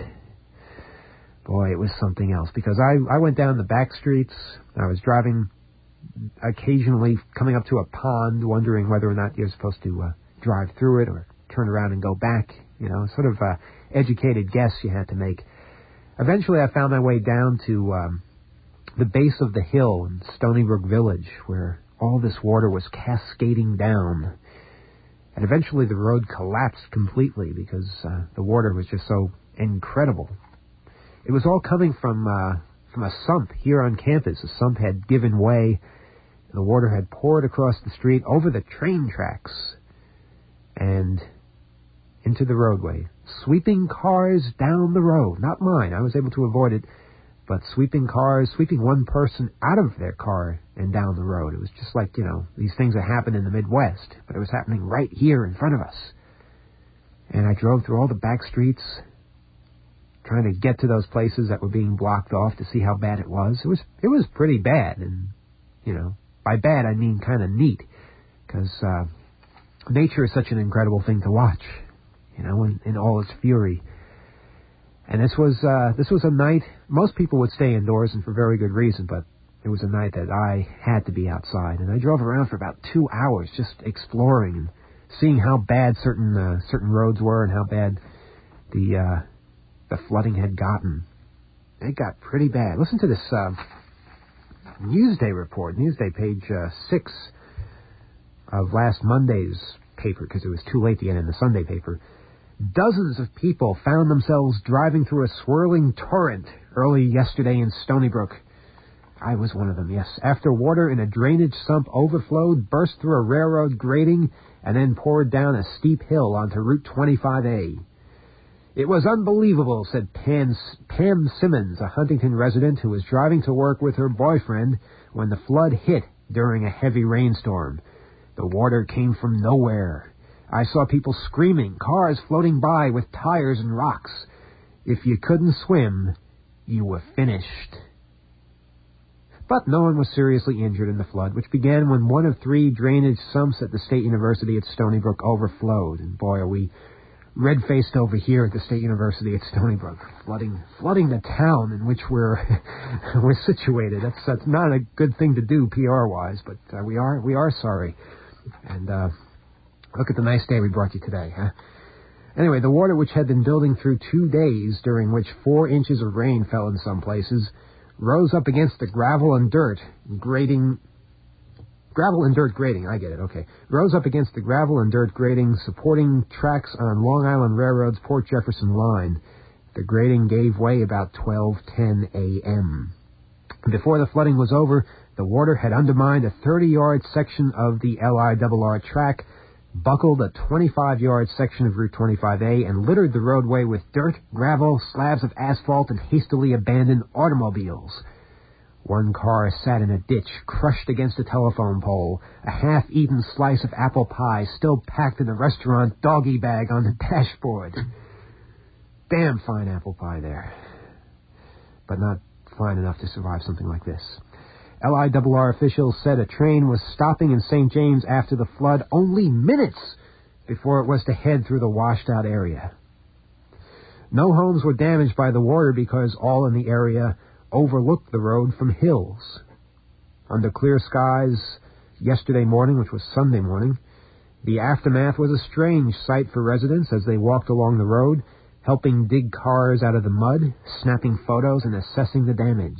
Boy, it was something else, because I, I went down the back streets. I was driving, occasionally coming up to a pond, wondering whether or not you're supposed to uh, drive through it or turn around and go back. You know, sort of uh, educated guess you had to make. Eventually, I found my way down to um, the base of the hill in Stony Brook Village, where all this water was cascading down. And eventually, the road collapsed completely because uh, the water was just so incredible. It was all coming from uh, from a sump here on campus. The sump had given way, and the water had poured across the street over the train tracks and into the roadway, sweeping cars down the road. Not mine. I was able to avoid it, but sweeping cars, sweeping one person out of their car and down the road. It was just like, you know, these things that happen in the Midwest, but it was happening right here in front of us. And I drove through all the back streets, trying to get to those places that were being blocked off to see how bad it was. It was it was pretty bad, and, you know, by bad I mean kind of neat, because uh, nature is such an incredible thing to watch, you know, in, in all its fury. And this was uh, this was a night, most people would stay indoors, and for very good reason, but it was a night that I had to be outside. And I drove around for about two hours just exploring and seeing how bad certain uh, certain roads were and how bad the uh, the flooding had gotten. It got pretty bad. Listen to this uh, Newsday report, Newsday page uh, six of last Monday's paper, because it was too late to get in the Sunday paper. Dozens of people found themselves driving through a swirling torrent early yesterday in Stony Brook. I was one of them, yes. After water in a drainage sump overflowed, burst through a railroad grading, and then poured down a steep hill onto Route twenty-five A. It was unbelievable, said Pam, Pam Simmons, a Huntington resident who was driving to work with her boyfriend when the flood hit during a heavy rainstorm. The water came from nowhere. I saw people screaming, cars floating by with tires and rocks. If you couldn't swim, you were finished. But no one was seriously injured in the flood, which began when one of three drainage sumps at the State University at Stony Brook overflowed. And boy, are we red-faced over here at the State University at Stony Brook, flooding flooding the town in which we're we're situated. That's that's not a good thing to do P R-wise, but uh, we are we are sorry. And uh, look at the nice day we brought you today, huh? Anyway, the water, which had been building through two days, during which four inches of rain fell in some places, rose up against the gravel and dirt grading. Gravel and dirt grading, I get it, okay. Rose up against the gravel and dirt grading supporting tracks on Long Island Railroad's Port Jefferson line. The grading gave way about twelve ten a.m. Before the flooding was over, the water had undermined a thirty-yard section of the L I R R track, buckled a twenty-five-yard section of Route twenty-five A, and littered the roadway with dirt, gravel, slabs of asphalt, and hastily abandoned automobiles. One car sat in a ditch, crushed against a telephone pole, a half-eaten slice of apple pie still packed in the restaurant doggy bag on the dashboard. Damn fine apple pie there. But not fine enough to survive something like this. L I R R officials said a train was stopping in Saint James after the flood only minutes before it was to head through the washed-out area. No homes were damaged by the water because all in the area overlooked the road from hills. Under clear skies yesterday morning, which was Sunday morning, the aftermath was a strange sight for residents as they walked along the road, helping dig cars out of the mud, snapping photos, and assessing the damage.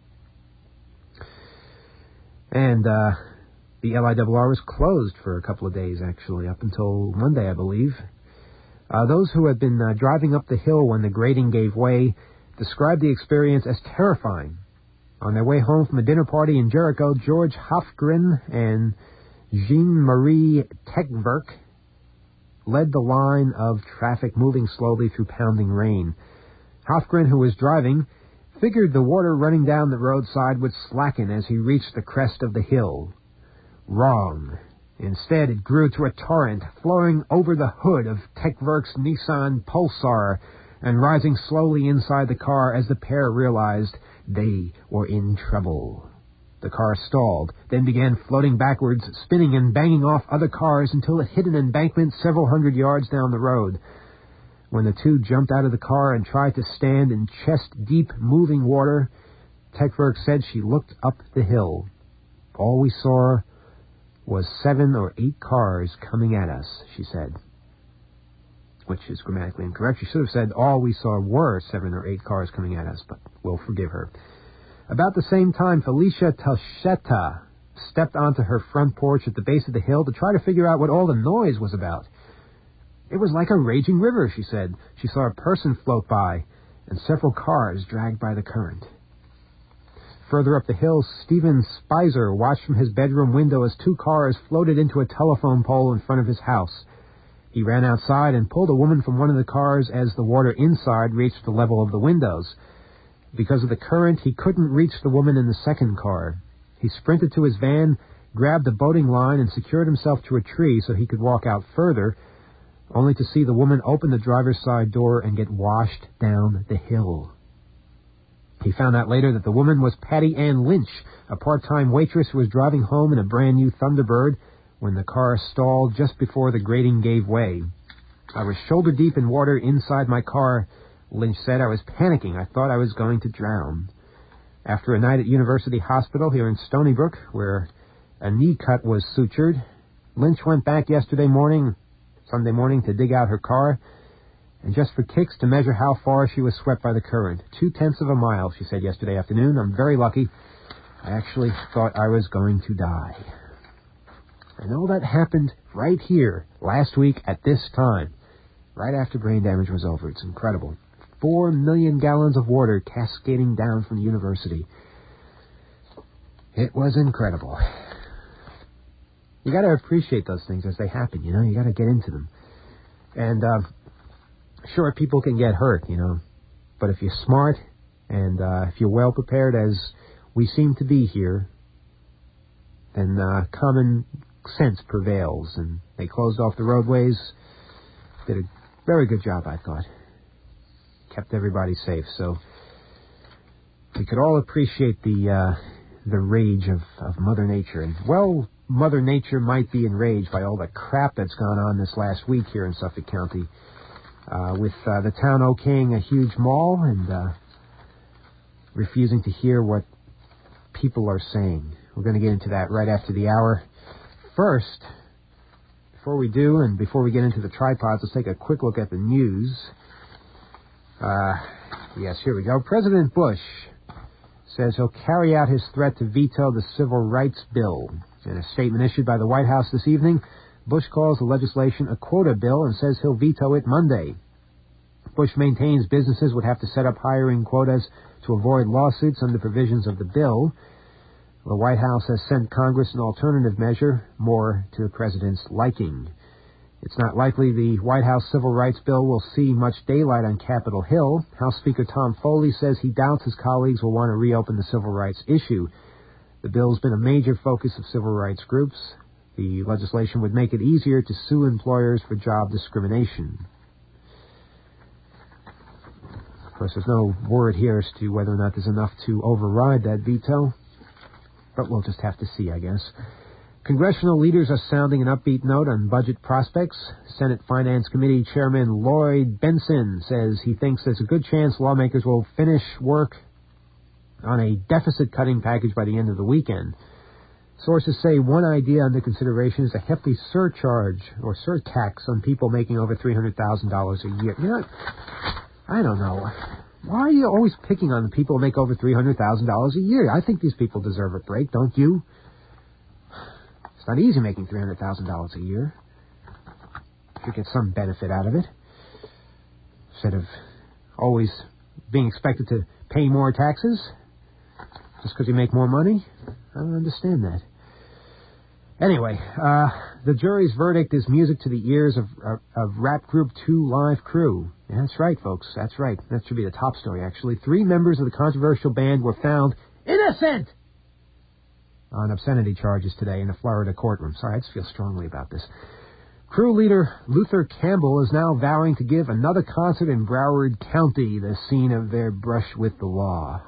And uh, the L I R R was closed for a couple of days, actually, up until Monday, I believe. Uh, those who had been uh, driving up the hill when the grading gave way described the experience as terrifying. On their way home from a dinner party in Jericho, George Hofgren and Jean-Marie Techverk led the line of traffic moving slowly through pounding rain. Hofgren, who was driving, figured the water running down the roadside would slacken as he reached the crest of the hill. Wrong. Instead, it grew to a torrent, flowing over the hood of Techwerk's Nissan Pulsar and rising slowly inside the car as the pair realized they were in trouble. The car stalled, then began floating backwards, spinning and banging off other cars until it hit an embankment several hundred yards down the road. When the two jumped out of the car and tried to stand in chest-deep moving water, Techwerk said she looked up the hill. All we saw was seven or eight cars coming at us, she said. Which is grammatically incorrect. She should have said all we saw were seven or eight cars coming at us, but we'll forgive her. About the same time, Felicia Talchetta stepped onto her front porch at the base of the hill to try to figure out what all the noise was about. It was like a raging river, she said. She saw a person float by and several cars dragged by the current. Further up the hill, Stephen Spicer watched from his bedroom window as two cars floated into a telephone pole in front of his house. He ran outside and pulled a woman from one of the cars as the water inside reached the level of the windows. Because of the current, he couldn't reach the woman in the second car. He sprinted to his van, grabbed the boating line, and secured himself to a tree so he could walk out further, only to see the woman open the driver's side door and get washed down the hill. He found out later that the woman was Patty Ann Lynch, a part-time waitress who was driving home in a brand-new Thunderbird when the car stalled just before the grating gave way. I was shoulder-deep in water inside my car, Lynch said. I was panicking. I thought I was going to drown. After a night at University Hospital here in Stony Brook, where a knee cut was sutured, Lynch went back yesterday morning, Sunday morning, to dig out her car, and just for kicks to measure how far she was swept by the current. Two-tenths of a mile, she said yesterday afternoon. I'm very lucky. I actually thought I was going to die. And all that happened right here last week at this time, right after brain damage was over. It's incredible. Four million gallons of water cascading down from the university. It was incredible. You got to appreciate those things as they happen, you know. You got to get into them. And, uh, sure, people can get hurt, you know. But if you're smart and uh, if you're well prepared, as we seem to be here, then uh, common sense prevails. And they closed off the roadways. Did a very good job, I thought. Kept everybody safe. So we could all appreciate the uh, the rage of, of Mother Nature. And, well, Mother Nature might be enraged by all the crap that's gone on this last week here in Suffolk County. Uh, with uh, the town okaying a huge mall and uh, refusing to hear what people are saying. We're going to get into that right after the hour. First, before we do, and before we get into the tripods, let's take a quick look at the news. Uh, yes, here we go. President Bush says he'll carry out his threat to veto the Civil Rights Bill. In a statement issued by the White House this evening, Bush calls the legislation a quota bill and says he'll veto it Monday. Bush maintains businesses would have to set up hiring quotas to avoid lawsuits under provisions of the bill. The White House has sent Congress an alternative measure, more to the president's liking. It's not likely the White House civil rights bill will see much daylight on Capitol Hill. House Speaker Tom Foley says he doubts his colleagues will want to reopen the civil rights issue. The bill's been a major focus of civil rights groups. The legislation would make it easier to sue employers for job discrimination. Of course, there's no word here as to whether or not there's enough to override that veto, but we'll just have to see, I guess. Congressional leaders are sounding an upbeat note on budget prospects. Senate Finance Committee Chairman Lloyd Benson says he thinks there's a good chance lawmakers will finish work on a deficit-cutting package by the end of the weekend. Sources say one idea under consideration is a hefty surcharge or surtax on people making over three hundred thousand dollars a year. You know, I don't know. Why are you always picking on the people who make over three hundred thousand dollars a year? I think these people deserve a break, don't you? It's not easy making three hundred thousand dollars a year. You should get some benefit out of it. Instead of always being expected to pay more taxes just because you make more money. I don't understand that. Anyway, uh, the jury's verdict is music to the ears of, of, of rap group Two Live Crew. Yeah, that's right, folks. That's right. That should be the top story, actually. Three members of the controversial band were found innocent on obscenity charges today in a Florida courtroom. Sorry, I just feel strongly about this. Crew leader Luther Campbell is now vowing to give another concert in Broward County, the scene of their brush with the law.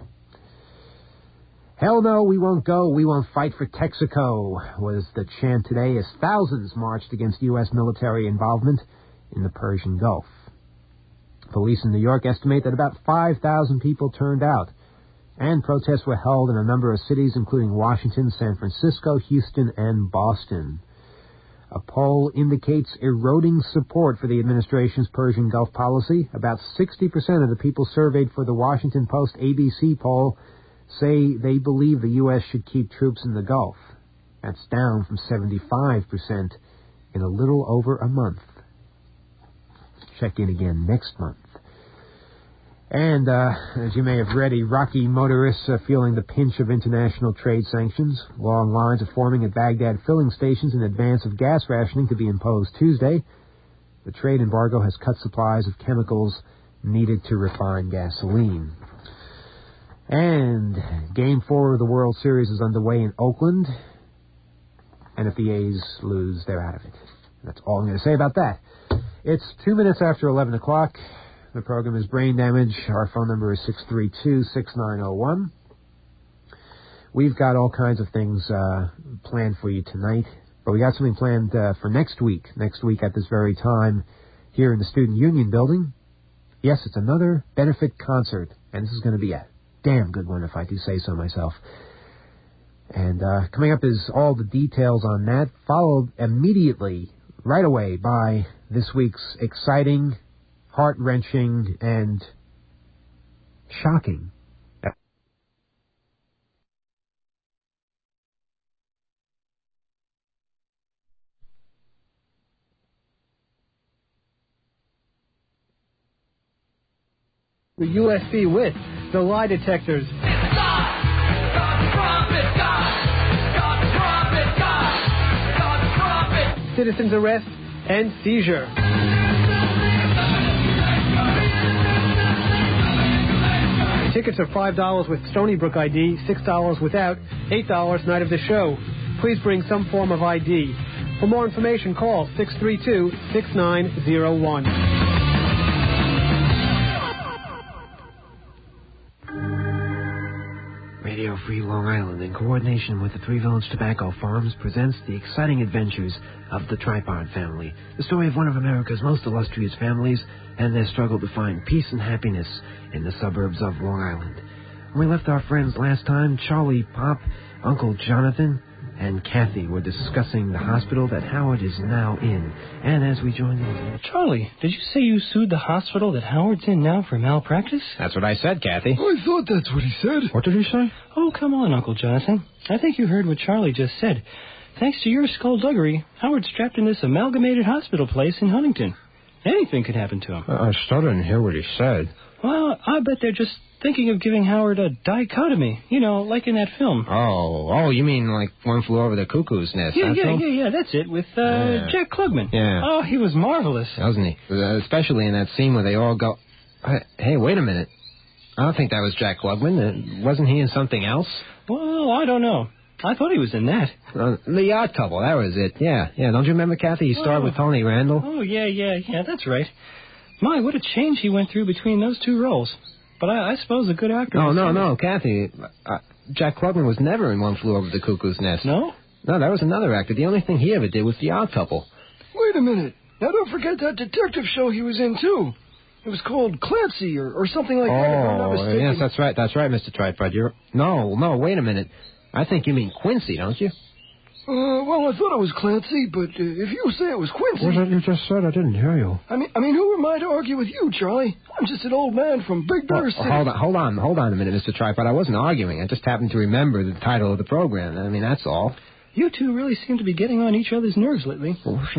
Hell no, we won't go, we won't fight for Texaco, was the chant today as thousands marched against U S military involvement in the Persian Gulf. Police in New York estimate that about five thousand people turned out, and protests were held in a number of cities, including Washington, San Francisco, Houston, and Boston. A poll indicates eroding support for the administration's Persian Gulf policy. About sixty percent of the people surveyed for the Washington Post A B C poll say they believe the U S should keep troops in the Gulf. That's down from seventy-five percent in a little over a month. Check in again next month. And, uh, as you may have read, Iraqi motorists are feeling the pinch of international trade sanctions. Long lines are forming at Baghdad filling stations in advance of gas rationing to be imposed Tuesday. The trade embargo has cut supplies of chemicals needed to refine gasoline. And Game four of the World Series is underway in Oakland. And if the A's lose, they're out of it. That's all I'm going to say about that. It's two minutes after eleven o'clock. The program is Brain Damage. Our phone number is six three two, six nine zero one. We've got all kinds of things uh, planned for you tonight. But we got something planned uh, for next week. Next week at this very time here in the Student Union building. Yes, it's another benefit concert. And this is going to be a damn good one, if I do say so myself. And uh, coming up is all the details on that, followed immediately, right away, by this week's exciting, heart-wrenching, and shocking. The U S B with the lie detectors. Citizen's arrest and seizure. Tickets are five dollars with Stony Brook I D, six dollars without, eight dollars night of the show. Please bring some form of I D. For more information, call six three two, six nine zero one. Radio Free Long Island, in coordination with the Three Village Tobacco Farms, presents the exciting adventures of the Tripod family, the story of one of America's most illustrious families and their struggle to find peace and happiness in the suburbs of Long Island. When we left our friends last time, Charlie, Pop, Uncle Jonathan, and Kathy were discussing the hospital that Howard is now in. And as we joined in... Charlie, did you say you sued the hospital that Howard's in now for malpractice? That's what I said, Kathy. I thought that's what he said. What did he say? Oh, come on, Uncle Jonathan. I think you heard what Charlie just said. Thanks to your skullduggery, Howard's trapped in this amalgamated hospital place in Huntington. Anything could happen to him. Uh, I still didn't hear what he said. Well, I bet they're just thinking of giving Howard a dichotomy. You know, like in that film. Oh, oh, you mean like One Flew Over the Cuckoo's Nest? Yeah, that yeah, film? yeah, yeah, that's it, with uh, yeah. Jack Klugman. Yeah. Oh, he was marvelous. Wasn't he? Uh, especially in that scene where they all go... Uh, hey, wait a minute. I don't think that was Jack Klugman. Uh, wasn't he in something else? Well, I don't know. I thought he was in that. Uh, the Odd Couple, that was it. Yeah, yeah. Don't you remember, Kathy? He starred oh. with Tony Randall. Oh, yeah, yeah, yeah, that's right. My, what a change he went through between those two roles. But I, I suppose a good actor... No, no, no, Kathy. Uh, Jack Klugman was never in One Flew Over the Cuckoo's Nest. No? No, that was another actor. The only thing he ever did was The Odd Couple. Wait a minute. Now, don't forget that detective show he was in, too. It was called Clancy or, or something like oh, that, if I'm not mistaken. yes, that's right. That's right, Mister Tripod. You're... No, no, wait a minute. I think you mean Quincy, don't you? Uh, well, I thought it was Clancy, but uh, if you say it was Quincy... What was that you just said? I didn't hear you. I mean, I mean, who am I to argue with you, Charlie? I'm just an old man from Big Bear well, City. Hold on, hold on, hold on a minute, Mister Tripod. I wasn't arguing. I just happened to remember the title of the program. I mean, that's all. You two really seem to be getting on each other's nerves lately. What was that?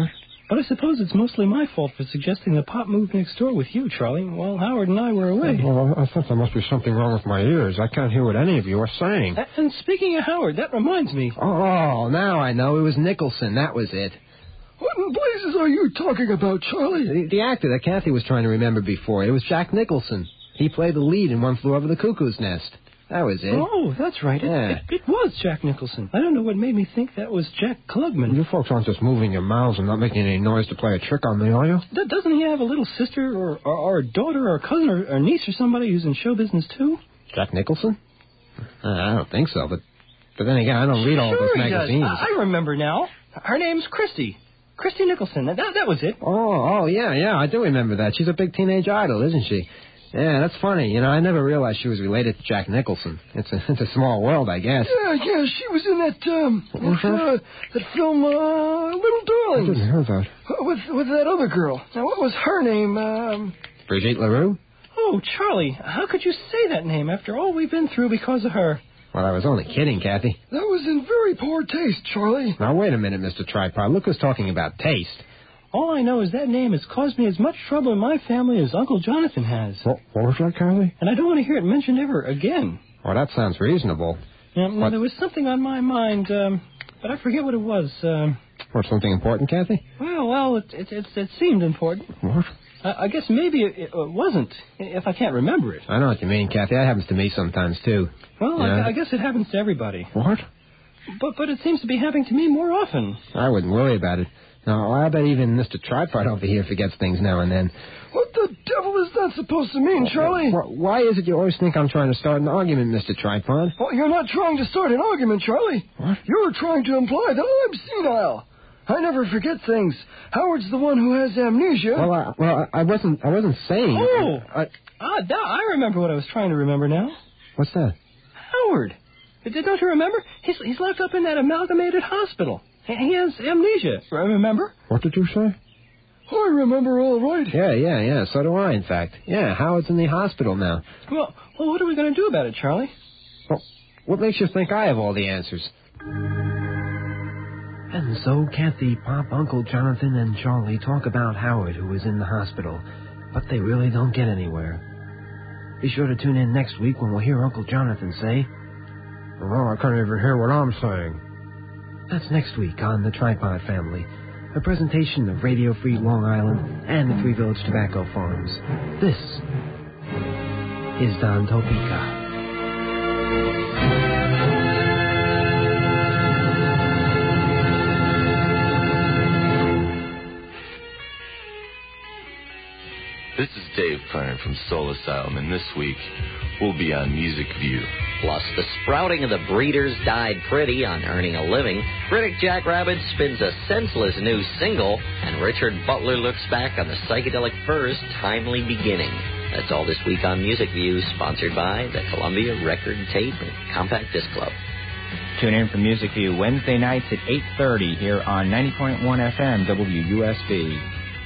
But I suppose it's mostly my fault for suggesting the pop move next door with you, Charlie, while Howard and I were away. Well, I thought there must be something wrong with my ears. I can't hear what any of you are saying. A- and speaking of Howard, that reminds me. Oh, now I know. It was Nicholson. That was it. What in blazes are you talking about, Charlie? The, the actor that Kathy was trying to remember before. It was Jack Nicholson. He played the lead in One Flew Over the Cuckoo's Nest. That was it. Oh, that's right. It, Yeah. it, it was Jack Nicholson. I don't know what made me think that was Jack Klugman. You folks aren't just moving your mouths and not making any noise to play a trick on me, are you? D- doesn't he have a little sister or, or, or a daughter or a cousin or, or niece or somebody who's in show business, too? Jack Nicholson? Uh, I don't think so, but but then again, I don't read all sure those he magazines. Does. I, I remember now. Her name's Christy. Christy Nicholson. That, that was it. Oh, oh, yeah, yeah, I do remember that. She's a big teenage idol, isn't she? Yeah, that's funny. You know, I never realized she was related to Jack Nicholson. It's a it's a small world, I guess. Yeah, yeah, she was in that, um, that, uh, that film, uh, Little Darlings. I didn't hear that. With, with that other girl. Now, what was her name? Um... Brigitte LaRue? Oh, Charlie, how could you say that name after all we've been through because of her? Well, I was only kidding, Kathy. That was in very poor taste, Charlie. Now, wait a minute, Mister Tripod. Look who's talking about taste. All I know is that name has caused me as much trouble in my family as Uncle Jonathan has. What, what was that, Kathy? And I don't want to hear it mentioned ever again. Well, that sounds reasonable. Yeah, now, there was something on my mind, um, but I forget what it was. Um, what, something important, Kathy? Well, well, it, it, it, it seemed important. What? I, I guess maybe it, it wasn't, if I can't remember it. I know what you mean, Kathy. That happens to me sometimes, too. Well, yeah. I, I guess it happens to everybody. What? But, but it seems to be happening to me more often. I wouldn't worry about it. No, I bet even Mister Tripod over here forgets things now and then. What the devil is that supposed to mean, Charlie? Why is it you always think I'm trying to start an argument, Mister Tripod? Well, you're not trying to start an argument, Charlie. What? You're trying to imply that I'm senile. I never forget things. Howard's the one who has amnesia. Well, I, well, I wasn't. I wasn't saying. Oh, I, I, ah, now I remember what I was trying to remember now. What's that? Howard. Don't you remember? He's he's locked up in that amalgamated hospital. He has amnesia. Remember? What did you say? I remember all right. Yeah, yeah, yeah. So do I, in fact. Yeah, Howard's in the hospital now. Well, well, what are we going to do about it, Charlie? Well, what makes you think I have all the answers? And so Kathy, Pop, Uncle Jonathan, and Charlie talk about Howard, who is in the hospital, but they really don't get anywhere. Be sure to tune in next week when we'll hear Uncle Jonathan say, "Well, I can't even hear what I'm saying." That's next week on The Tripod Family, a presentation of Radio Free Long Island and the Three Village Tobacco Farms. This is Don Topeka. This is Dave Kern from Soul Asylum, and this week we'll be on Music View. Plus, the sprouting of the breeders died pretty on Earning a Living. Critic Jack Rabbit spins a senseless new single, and Richard Butler looks back on the Psychedelic Fur's timely beginning. That's all this week on Music View, sponsored by the Columbia Record Tape and Compact Disc Club. Tune in for Music View Wednesday nights at eight thirty here on ninety point one F M W U S B.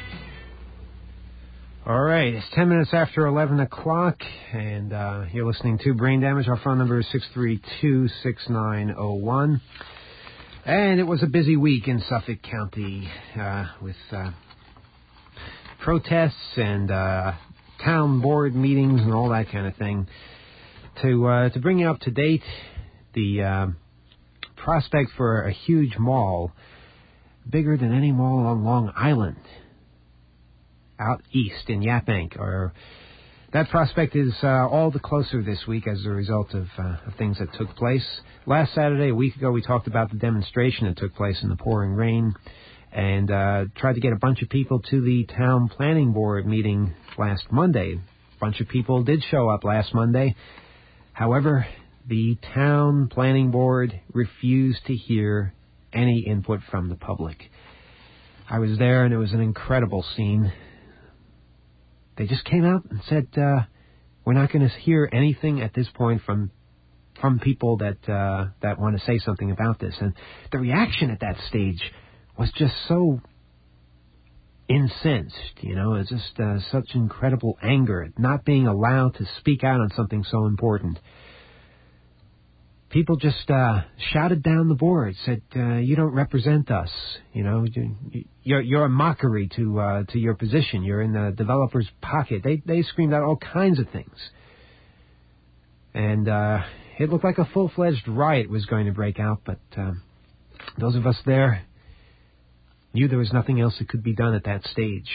All right, it's ten minutes after eleven o'clock, and uh, you're listening to Brain Damage. Our phone number is six three two, six nine zero one. And it was a busy week in Suffolk County uh, with uh, protests and uh, town board meetings and all that kind of thing. To, uh, to bring you up to date, the uh, prospect for a huge mall, bigger than any mall on Long Island, out east in Yaphank, or that prospect is uh, all the closer this week as a result of, uh, of things that took place. Last Saturday, a week ago, we talked about the demonstration that took place in the pouring rain and uh, tried to get a bunch of people to the town planning board meeting last Monday. A bunch of people did show up last Monday. However, the town planning board refused to hear any input from the public. I was there, and it was an incredible scene. They just came out and said, uh, we're not going to hear anything at this point from from people that uh, that want to say something about this. And the reaction at that stage was just so incensed, you know, it's just uh, such incredible anger at not being allowed to speak out on something so important. people just uh, shouted down the board, said, uh, you don't represent us. You know, you're, you're a mockery to uh, to your position. You're in the developer's pocket. They they screamed out all kinds of things. And uh, it looked like a full-fledged riot was going to break out, but uh, those of us there knew there was nothing else that could be done at that stage.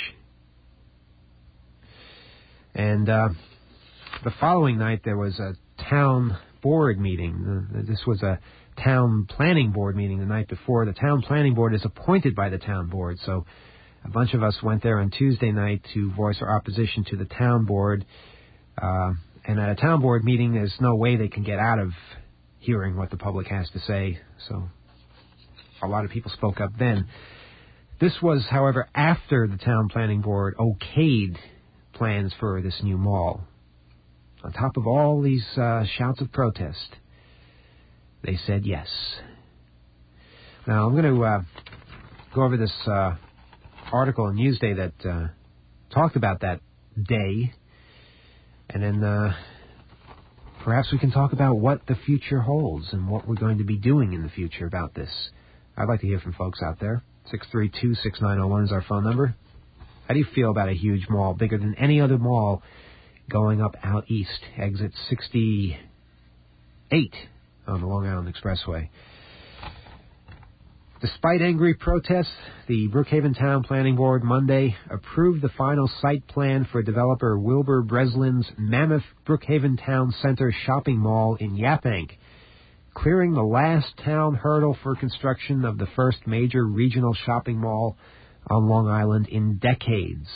And uh, the following night, there was a town board meeting. This was a town planning board meeting the night before. The town planning board is appointed by the town board, so a bunch of us went there on Tuesday night to voice our opposition to the town board. Uh, and at a town board meeting, there's no way they can get out of hearing what the public has to say, so a lot of people spoke up then. This was, however, after the town planning board okayed plans for this new mall. On top of all these uh, shouts of protest, they said yes. Now, I'm going to uh, go over this uh, article in Newsday that uh, talked about that day, and then uh, perhaps we can talk about what the future holds and what we're going to be doing in the future about this. I'd like to hear from folks out there. six three two, six nine zero one is our phone number. How do you feel about a huge mall, bigger than any other mall, going up out east, exit sixty-eight on the Long Island Expressway? Despite angry protests, the Brookhaven Town Planning Board Monday approved the final site plan for developer Wilbur Breslin's Mammoth Brookhaven Town Center shopping mall in Yaphank, clearing the last town hurdle for construction of the first major regional shopping mall on Long Island in decades.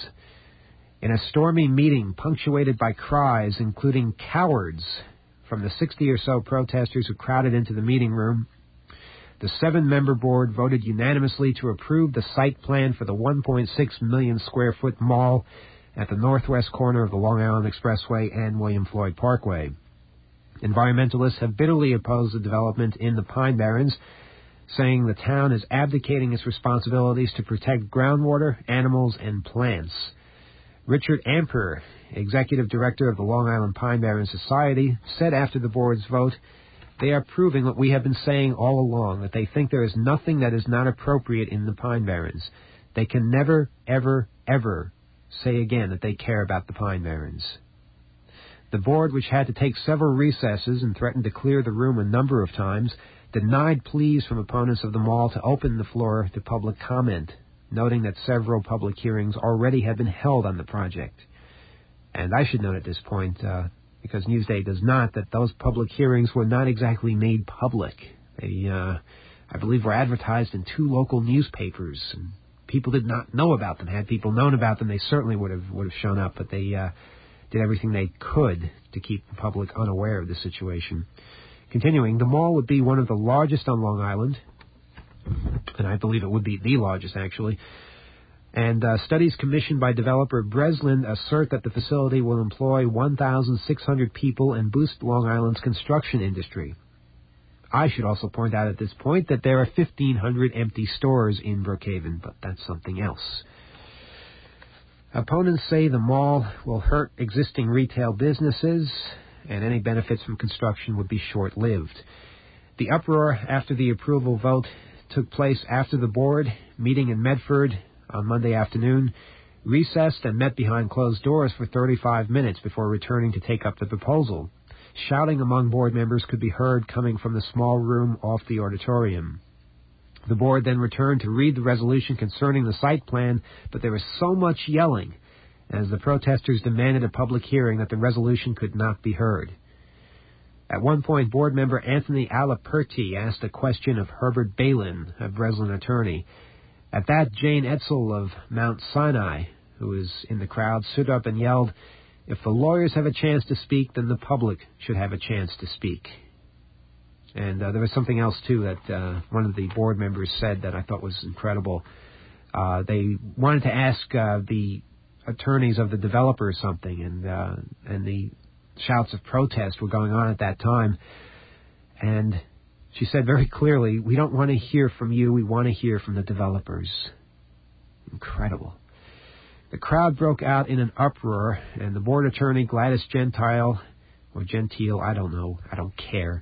In a stormy meeting punctuated by cries, including cowards, from the sixty or so protesters who crowded into the meeting room, the seven-member board voted unanimously to approve the site plan for the one point six million square foot mall at the northwest corner of the Long Island Expressway and William Floyd Parkway. Environmentalists have bitterly opposed the development in the Pine Barrens, saying the town is abdicating its responsibilities to protect groundwater, animals, and plants. Richard Amper, executive director of the Long Island Pine Barren Society, said after the board's vote, they are proving what we have been saying all along, that they think there is nothing that is not appropriate in the Pine Barrens. They can never, ever, ever say again that they care about the Pine Barrens. The board, which had to take several recesses and threatened to clear the room a number of times, denied pleas from opponents of the mall to open the floor to public comment, noting that several public hearings already have been held on the project. And I should note at this point, uh, because Newsday does not, that those public hearings were not exactly made public. They, uh, I believe, were advertised in two local newspapers, and people did not know about them. Had people known about them, they certainly would have would have shown up, but they uh, did everything they could to keep the public unaware of the situation. Continuing, the mall would be one of the largest on Long Island, and I believe it would be the largest, actually. And uh, studies commissioned by developer Breslin assert that the facility will employ one thousand six hundred people and boost Long Island's construction industry. I should also point out at this point that there are fifteen hundred empty stores in Brookhaven, but that's something else. Opponents say the mall will hurt existing retail businesses, and any benefits from construction would be short-lived. The uproar after the approval vote took place after the board, meeting in Medford on Monday afternoon, recessed and met behind closed doors for thirty-five minutes before returning to take up the proposal. Shouting among board members could be heard coming from the small room off the auditorium. The board then returned to read the resolution concerning the site plan, but there was so much yelling as the protesters demanded a public hearing that the resolution could not be heard. At one point, board member Anthony Alaperti asked a question of Herbert Balin, a Breslin attorney. At that, Jane Etzel of Mount Sinai, who was in the crowd, stood up and yelled, "If the lawyers have a chance to speak, then the public should have a chance to speak." And uh, there was something else, too, that uh, one of the board members said that I thought was incredible. Uh, they wanted to ask uh, the attorneys of the developer something, and uh, and the shouts of protest were going on at that time. And she said very clearly, "We don't want to hear from you, we want to hear from the developers." Incredible. The crowd broke out in an uproar, and the board attorney, Gladys Gentile, or Gentile, I don't know, I don't care,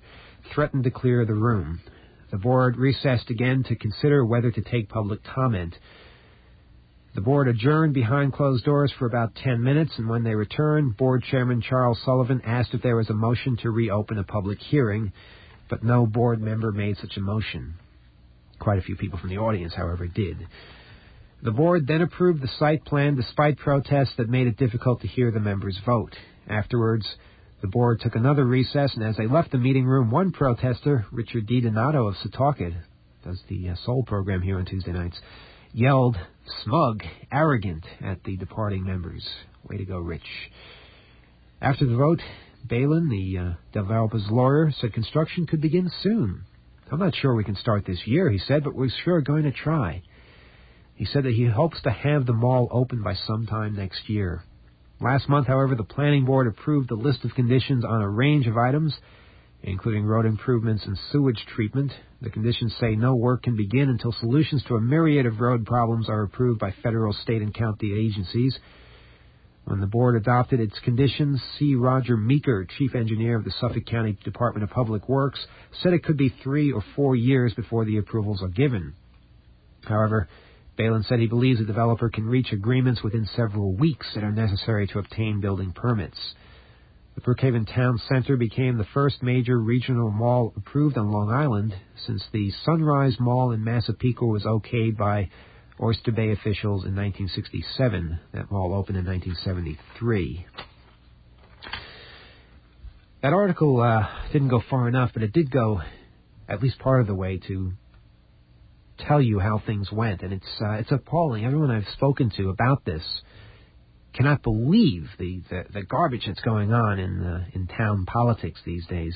threatened to clear the room. The board recessed again to consider whether to take public comment. The board adjourned behind closed doors for about ten minutes, and when they returned, board chairman Charles Sullivan asked if there was a motion to reopen a public hearing, but no board member made such a motion. Quite a few people from the audience, however, did. The board then approved the site plan despite protests that made it difficult to hear the members vote. Afterwards, the board took another recess, and as they left the meeting room, one protester, Richard D. Donato of Setauket, does the uh, soul program here on Tuesday nights, yelled, smug, arrogant, at the departing members. Way to go, Rich. After the vote, Balin, the uh, developer's lawyer, said construction could begin soon. I'm not sure we can start this year, he said, but we're sure going to try. He said that he hopes to have the mall open by sometime next year. Last month, however, the planning board approved a list of conditions on a range of items, including road improvements and sewage treatment. The conditions say no work can begin until solutions to a myriad of road problems are approved by federal, state, and county agencies. When the board adopted its conditions, C. Roger Meeker, chief engineer of the Suffolk County Department of Public Works, said it could be three or four years before the approvals are given. However, Balin said he believes the developer can reach agreements within several weeks that are necessary to obtain building permits. The Brookhaven Town Center became the first major regional mall approved on Long Island since the Sunrise Mall in Massapequa was okayed by Oyster Bay officials in nineteen sixty-seven. That mall opened in nineteen seventy-three. That article uh, didn't go far enough, but it did go at least part of the way to tell you how things went, and it's uh, it's appalling. Everyone I've spoken to about this cannot believe the, the, the garbage that's going on in uh, in town politics these days.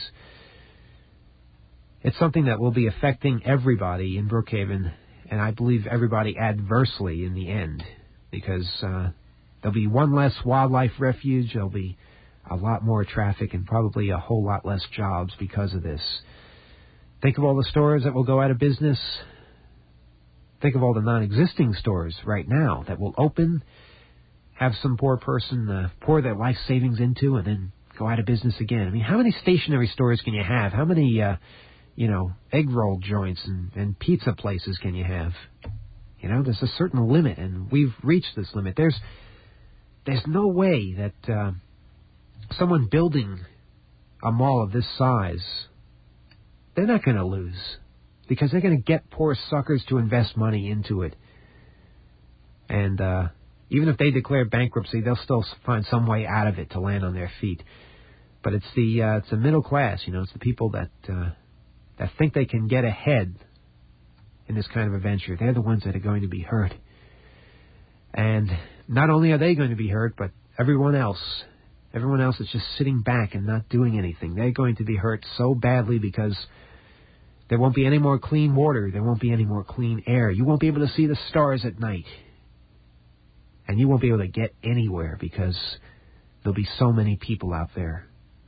It's something that will be affecting everybody in Brookhaven, and I believe everybody adversely in the end, because uh, there'll be one less wildlife refuge, there'll be a lot more traffic, and probably a whole lot less jobs because of this. Think of all the stores that will go out of business. Think of all the non-existing stores right now that will open, have some poor person uh, pour their life savings into, and then go out of business again. I mean, how many stationery stores can you have? How many, uh, you know, egg roll joints and, and pizza places can you have? You know, there's a certain limit, and we've reached this limit. There's, there's no way that uh, someone building a mall of this size, they're not going to lose, because they're going to get poor suckers to invest money into it. And uh, even if they declare bankruptcy, they'll still find some way out of it to land on their feet. But it's the uh, it's the middle class, you know, it's the people that uh, that think they can get ahead in this kind of a venture. They're the ones that are going to be hurt. And not only are they going to be hurt, but everyone else. Everyone else is just sitting back and not doing anything. They're going to be hurt so badly because there won't be any more clean water. There won't be any more clean air. You won't be able to see the stars at night. And you won't be able to get anywhere because there'll be so many people out there.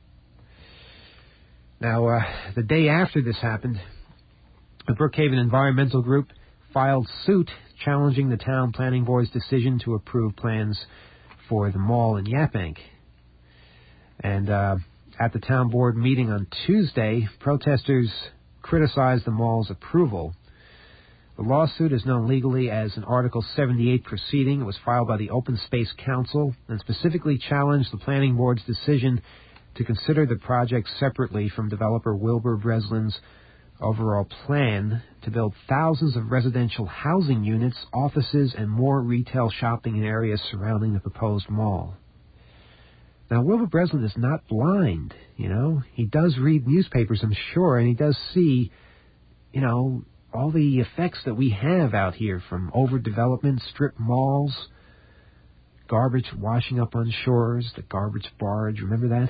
Now, uh, the day after this happened, the Brookhaven Environmental Group filed suit challenging the town planning board's decision to approve plans for the mall in Yaphank. And uh, at the town board meeting on Tuesday, protesters criticized the mall's approval. The lawsuit is known legally as an Article seventy-eight proceeding. It was filed by the Open Space Council and specifically challenged the planning board's decision to consider the project separately from developer Wilbur Breslin's overall plan to build thousands of residential housing units, offices, and more retail shopping in areas surrounding the proposed mall. Now, Wilbur Breslin is not blind, you know. He does read newspapers, I'm sure, and he does see, you know, all the effects that we have out here from overdevelopment, strip malls, garbage washing up on shores, the garbage barge, remember that?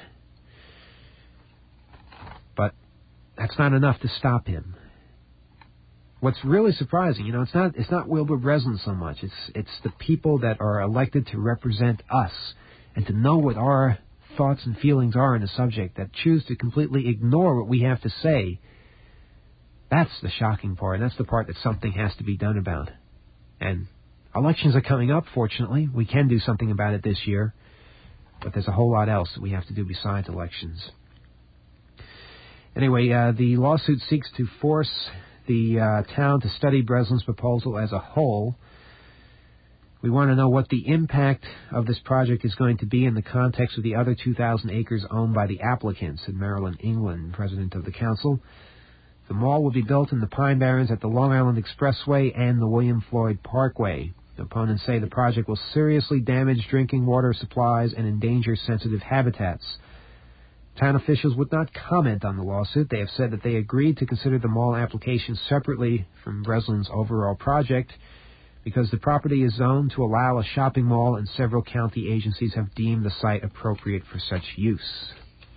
But that's not enough to stop him. What's really surprising, you know, it's not it's not Wilbur Breslin so much. It's it's the people that are elected to represent us and to know what our thoughts and feelings are in the subject, that choose to completely ignore what we have to say. That's the shocking part, and that's the part that something has to be done about. And elections are coming up, fortunately. We can do something about it this year, but there's a whole lot else that we have to do besides elections. Anyway, uh, the lawsuit seeks to force the uh, town to study Breslin's proposal as a whole. We want to know what the impact of this project is going to be in the context of the other two thousand acres owned by the applicants, said Marilyn England, president of the council. The mall will be built in the Pine Barrens at the Long Island Expressway and the William Floyd Parkway. Opponents say the project will seriously damage drinking water supplies and endanger sensitive habitats. Town officials would not comment on the lawsuit. They have said that they agreed to consider the mall application separately from Breslin's overall project because the property is zoned to allow a shopping mall and several county agencies have deemed the site appropriate for such use.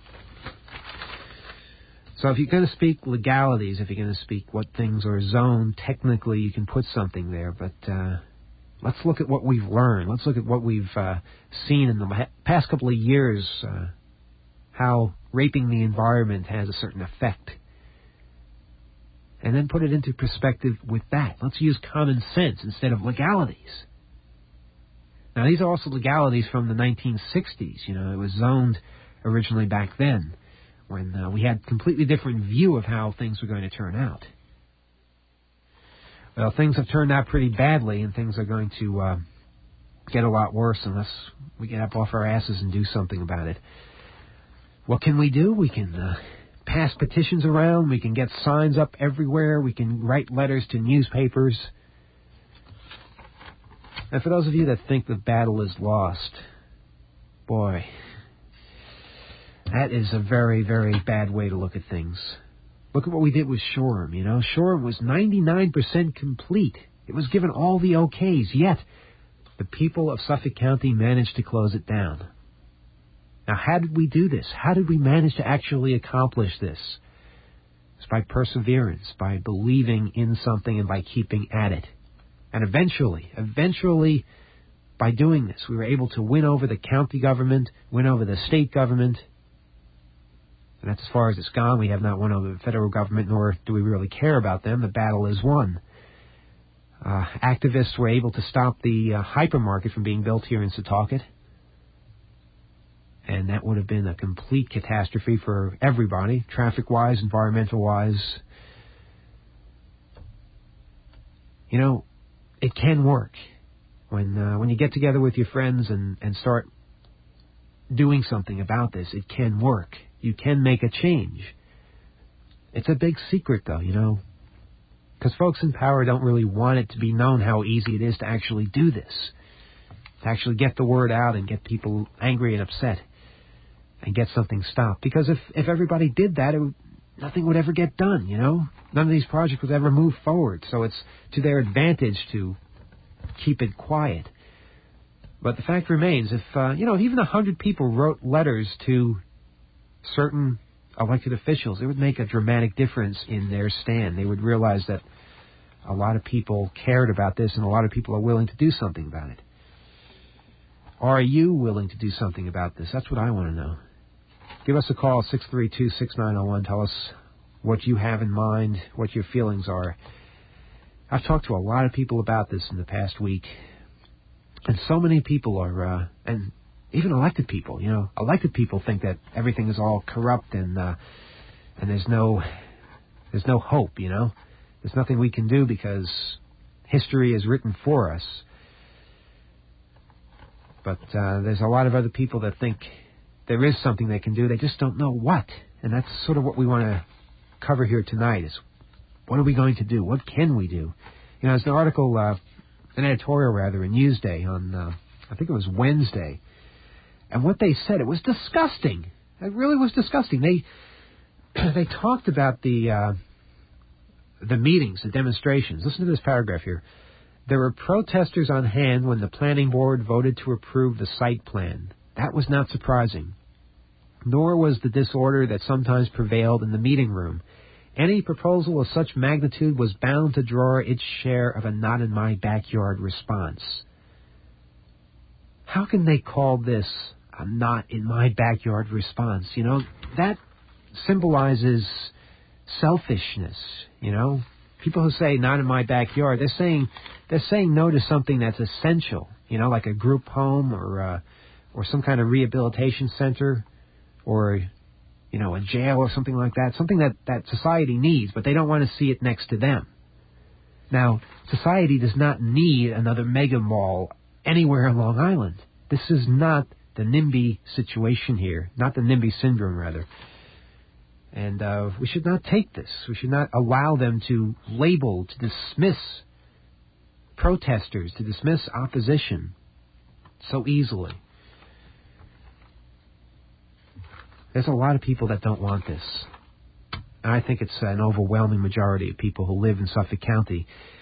So if you're going to speak legalities, if you're going to speak what things are zoned, technically you can put something there, but uh, let's look at what we've learned. Let's look at what we've uh, seen in the past couple of years, uh, how raping the environment has a certain effect. And then put it into perspective with that. Let's use common sense instead of legalities. Now, these are also legalities from the nineteen sixties. You know, it was zoned originally back then when uh, we had a completely different view of how things were going to turn out. Well, things have turned out pretty badly, and things are going to uh, get a lot worse unless we get up off our asses and do something about it. What can we do? We can uh, pass petitions around. We can get signs up everywhere. We can write letters to newspapers. And for those of you that think the battle is lost, boy, that is a very, very bad way to look at things. Look at what we did with Shoreham, you know. Shoreham was ninety-nine percent complete. It was given all the okays, yet the people of Suffolk County managed to close it down. Now, how did we do this? How did we manage to actually accomplish this? It's by perseverance, by believing in something and by keeping at it. And eventually, eventually, by doing this, we were able to win over the county government, win over the state government. And that's as far as it's gone. We have not won over the federal government, nor do we really care about them. The battle is won. Uh, activists were able to stop the uh, hypermarket from being built here in Setauket. And that would have been a complete catastrophe for everybody, traffic-wise, environmental-wise. You know, it can work. When uh, when you get together with your friends and, and start doing something about this, it can work. You can make a change. It's a big secret, though, you know, because folks in power don't really want it to be known how easy it is to actually do this, to actually get the word out and get people angry and upset and get something stopped. Because if, if everybody did that, it would, nothing would ever get done, you know. None of these projects would ever move forward. So it's to their advantage to keep it quiet. But the fact remains, if, uh, you know, if even a hundred people wrote letters to certain elected officials, it would make a dramatic difference in their stand. They would realize that a lot of people cared about this and a lot of people are willing to do something about it. Are you willing to do something about this? That's what I want to know. Give us a call, six three two, six nine zero one. Tell us what you have in mind, what your feelings are. I've talked to a lot of people about this in the past week, and so many people are, uh, and even elected people, you know, elected people think that everything is all corrupt and uh, and there's no there's no hope, you know. There's nothing we can do because history is written for us. But uh, there's a lot of other people that think there is something they can do. They just don't know what. And that's sort of what we want to cover here tonight is what are we going to do? What can we do? You know, there's an article, uh, an editorial rather, in Newsday on, uh, I think it was Wednesday. And what they said, it was disgusting. It really was disgusting. They they talked about the uh, the meetings, the demonstrations. Listen to this paragraph here. There were protesters on hand when the planning board voted to approve the site plan. That was not surprising. Nor was the disorder that sometimes prevailed in the meeting room. Any proposal of such magnitude was bound to draw its share of a not-in-my-backyard response. How can they call this a not-in-my-backyard response? You know, that symbolizes selfishness, you know. People who say not in my backyard, they're saying they're saying no to something that's essential, you know, like a group home or uh, or some kind of rehabilitation center or you know, a jail or something like that, something that, that society needs, but they don't want to see it next to them. Now, society does not need another mega mall anywhere on Long Island. This is not the NIMBY situation here, not the NIMBY syndrome, rather. And uh, we should not take this. We should not allow them to label, to dismiss protesters, to dismiss opposition so easily. There's a lot of people that don't want this. And I think it's an overwhelming majority of people who live in Suffolk County.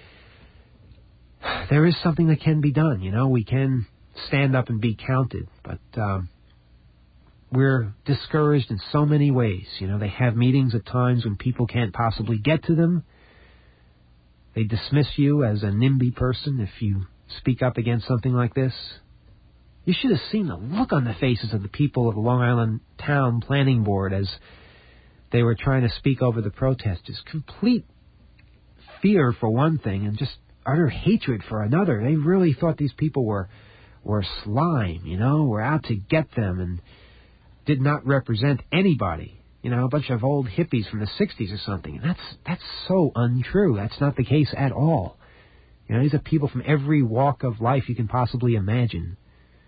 There is something that can be done, you know. We can stand up and be counted, but um, we're discouraged in so many ways. You know, they have meetings at times when people can't possibly get to them. They dismiss you as a NIMBY person if you speak up against something like this. You should have seen the look on the faces of the people of the Long Island Town Planning Board as they were trying to speak over the protesters. Complete fear for one thing and just utter hatred for another. They really thought these people were were slime, you know, were out to get them and did not represent anybody. You know, a bunch of old hippies from the sixties or something. And that's that's so untrue. That's not the case at all. You know, these are people from every walk of life you can possibly imagine.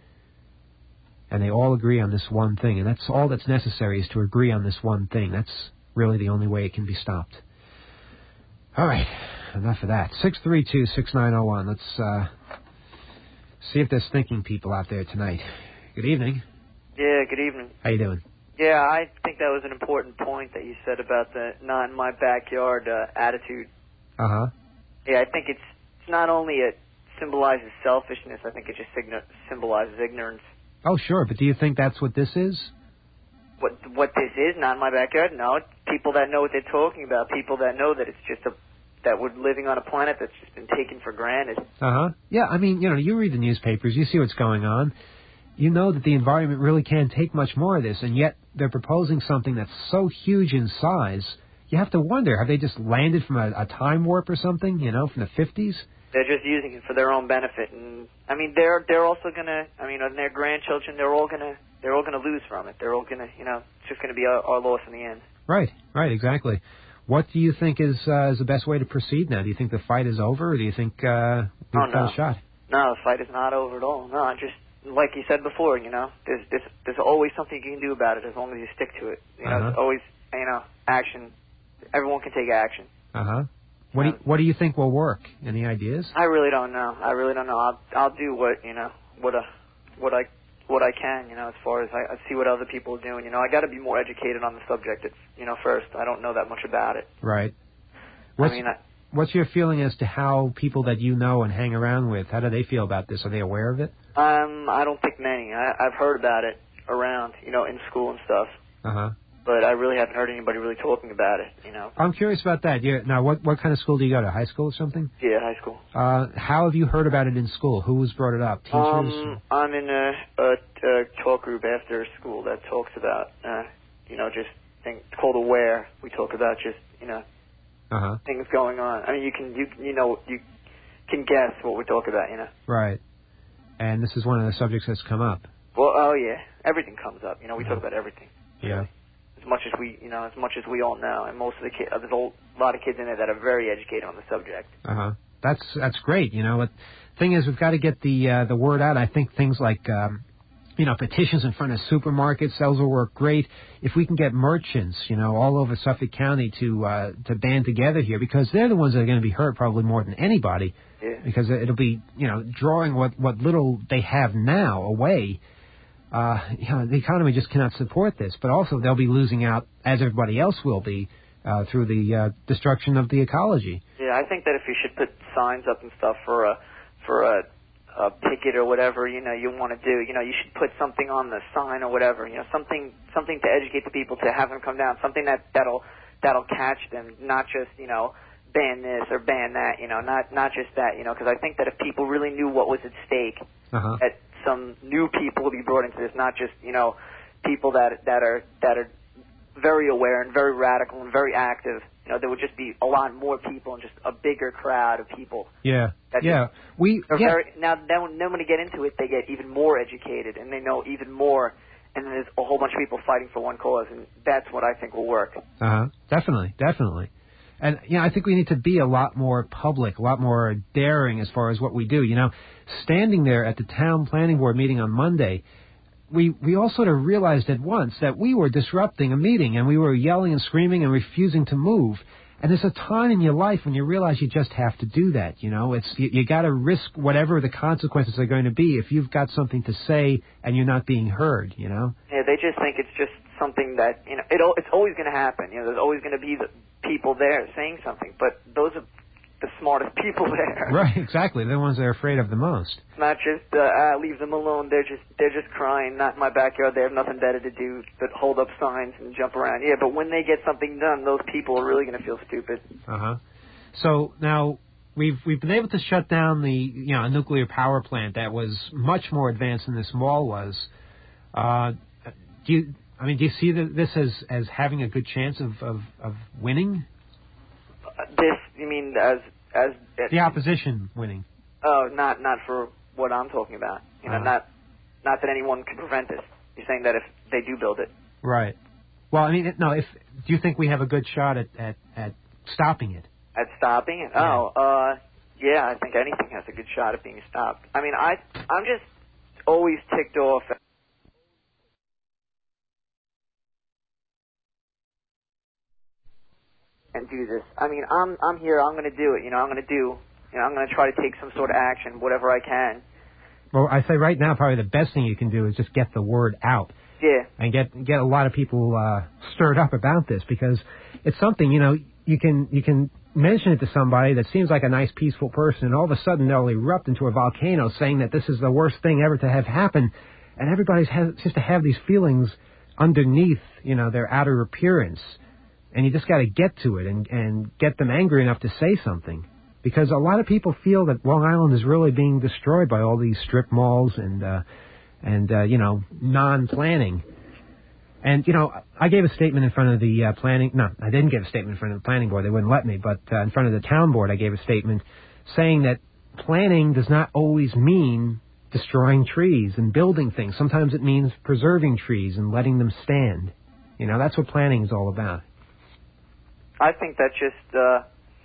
And they all agree on this one thing. And that's all that's necessary is to agree on this one thing. That's really the only way it can be stopped. All right. Enough of that. six three two, six nine zero one. Let's uh, see if there's thinking people out there tonight. Good evening. Yeah, good evening. How you doing? Yeah, I think that was an important point that you said about the not in my backyard uh, attitude. Uh-huh. Yeah, I think it's, it's not only it symbolizes selfishness, I think it just sign- symbolizes ignorance. Oh, sure, but do you think that's what this is? What what this is, not in my backyard? No, it's people that know what they're talking about, people that know that it's just a that we're living on a planet that's just been taken for granted. Uh-huh. Yeah, I mean, you know, you read the newspapers, you see what's going on. You know that the environment really can't take much more of this, and yet they're proposing something that's so huge in size, you have to wonder, have they just landed from a, a time warp or something, you know, from the fifties? They're just using it for their own benefit, and I mean, they're they're also gonna, I mean, and their grandchildren, they're all gonna they're all gonna lose from it. They're all gonna, you know, it's just gonna be our, our loss in the end. Right, right, exactly. What do you think is uh, is the best way to proceed now? Do you think the fight is over, or do you think uh, we've oh, got no. a shot? No, the fight is not over at all. No, just like you said before, you know, there's there's, there's always something you can do about it as long as you stick to it. You know, Uh-huh. there's always, you know, action. Everyone can take action. Uh-huh. What do you, what do you think will work? Any ideas? I really don't know. I really don't know. I'll I'll do what you know what uh what I what I can. You know, as far as I, I see what other people are doing. You know, I got to be more educated on the subject. It's you know first. I don't know that much about it. Right. What's, I mean, I, what's your feeling as to how people that you know and hang around with, how do they feel about this? Are they aware of it? um, I don't think many. I, I've heard about it around, you know, in school and stuff, Uh-huh. but I really haven't heard anybody really talking about it. You know. I'm curious about that. You're, now, what what kind of school do you go to? High school or something? Yeah, high school. Uh, how have you heard about it in school? Who has brought it up? Teachers? Um, I'm in a, a, a talk group after school that talks about, uh, you know, just things. It's called Aware. We talk about just, you know, uh-huh. things going on. I mean, you can, you you know, you can guess what we talk about, you know. Right. And this is one of the subjects that's come up. Well, oh yeah, everything comes up. You know, we talk about everything. Yeah. As much as we, you know, as much as we all know, and most of the kids, there's a lot of kids in there that are very educated on the subject. Uh-huh. That's that's great. You know, the thing is, we've got to get the uh, the word out. I think things like, um, you know, petitions in front of supermarkets, those will work great. If we can get merchants, you know, all over Suffolk County to uh, to band together here, because they're the ones that are going to be hurt probably more than anybody. Yeah. Because it'll be, you know, drawing what, what little they have now away. Uh, you know, the economy just cannot support this. But also they'll be losing out, as everybody else will be, uh, through the uh, destruction of the ecology. Yeah, I think that if you should put signs up and stuff for a for a, a picket or whatever, you know, you want to do, you know, you should put something on the sign or whatever, you know, something something to educate the people, to have them come down, something that that'll that'll catch them, not just, you know, ban this or ban that, you know, not not just that, you know, because I think that if people really knew what was at stake, uh-huh. that some new people would be brought into this, not just, you know, people that that are that are very aware and very radical and very active. You know, there would just be a lot more people and just a bigger crowd of people. Yeah, that yeah. We are yeah. very, now then when, then when they get into it, they get even more educated and they know even more, and then there's a whole bunch of people fighting for one cause, and that's what I think will work. Uh-huh. Definitely, definitely. And, you know, I think we need to be a lot more public, a lot more daring as far as what we do. You know, standing there at the town planning board meeting on Monday, we, we all sort of realized at once that we were disrupting a meeting, and we were yelling and screaming and refusing to move. And there's a time in your life when you realize you just have to do that, you know. It's you, you got to risk whatever the consequences are going to be if you've got something to say and you're not being heard, you know. Yeah, they just think it's just something that, you know, it, it's always going to happen. You know, there's always going to be the people there saying something, but those are the smartest people there. Right, exactly. They're the ones they're afraid of the most. It's not just uh, uh, leave them alone. They're just they're just crying. Not in my backyard. They have nothing better to do but hold up signs and jump around. Yeah, but when they get something done, those people are really going to feel stupid. Uh huh. So now we've we've been able to shut down the you know a nuclear power plant that was much more advanced than this mall was. Uh, do you? I mean, do you see the, this as as having a good chance of of, of winning? Uh, this, you mean as as uh, the opposition winning? Oh, not not for what I'm talking about. You know, uh-huh. not not that anyone can prevent this. You're saying that if they do build it, right? Well, I mean, no. If do you think we have a good shot at at, at stopping it? At stopping it? Yeah. Oh, uh, yeah. I think anything has a good shot at being stopped. I mean, I I'm just always ticked off. And do this. I mean, I'm I'm here. I'm going to do it. You know, I'm going to do. You know, I'm going to try to take some sort of action, whatever I can. Well, I say right now, probably the best thing you can do is just get the word out. Yeah. And get get a lot of people uh, stirred up about this, because it's something, you know, you can you can mention it to somebody that seems like a nice, peaceful person, and all of a sudden they'll erupt into a volcano saying that this is the worst thing ever to have happen, and everybody has seems to have these feelings underneath, you know, their outer appearance. And you just got to get to it and, and get them angry enough to say something. Because a lot of people feel that Long Island is really being destroyed by all these strip malls and, uh, and uh, you know, non-planning. And, you know, I gave a statement in front of the uh, planning... No, I didn't give a statement in front of the planning board. They wouldn't let me. But uh, in front of the town board, I gave a statement saying that planning does not always mean destroying trees and building things. Sometimes it means preserving trees and letting them stand. You know, that's what planning is all about. I think that's just uh,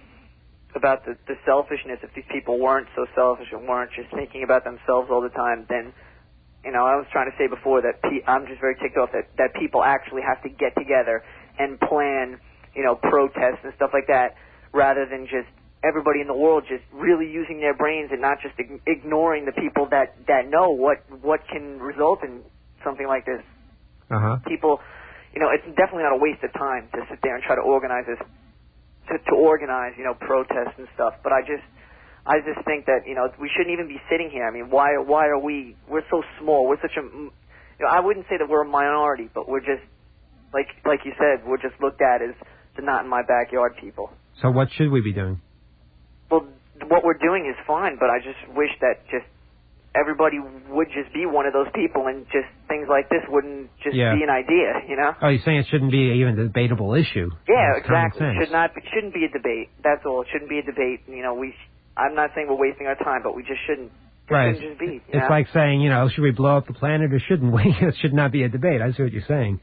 about the, the selfishness. If these people weren't so selfish and weren't just thinking about themselves all the time, then, you know, I was trying to say before that pe- I'm just very ticked off that, that people actually have to get together and plan, you know, protests and stuff like that, rather than just everybody in the world just really using their brains and not just ig- ignoring the people that, that know what, what can result in something like this. Uh-huh. People... You know, it's definitely not a waste of time to sit there and try to organize this, to, to organize, you know, protests and stuff. But I just, I just think that, you know, we shouldn't even be sitting here. I mean, why, why are we, we're so small. We're such a, you know, I wouldn't say that we're a minority, but we're just, like, like you said, we're just looked at as the not in my backyard people. So what should we be doing? Well, what we're doing is fine, but I just wish that just everybody would just be one of those people, and just things like this wouldn't just yeah. be an idea, you know? Oh, you're saying it shouldn't be even a debatable issue? Yeah, It's exactly. common It sense. should not be, shouldn't be a debate. That's all. It shouldn't be a debate. You know, we. I'm not saying we're wasting our time, but we just shouldn't. It Right. shouldn't just be. You It's know? like saying, you know, should we blow up the planet or shouldn't we? It should not be a debate. I see what you're saying.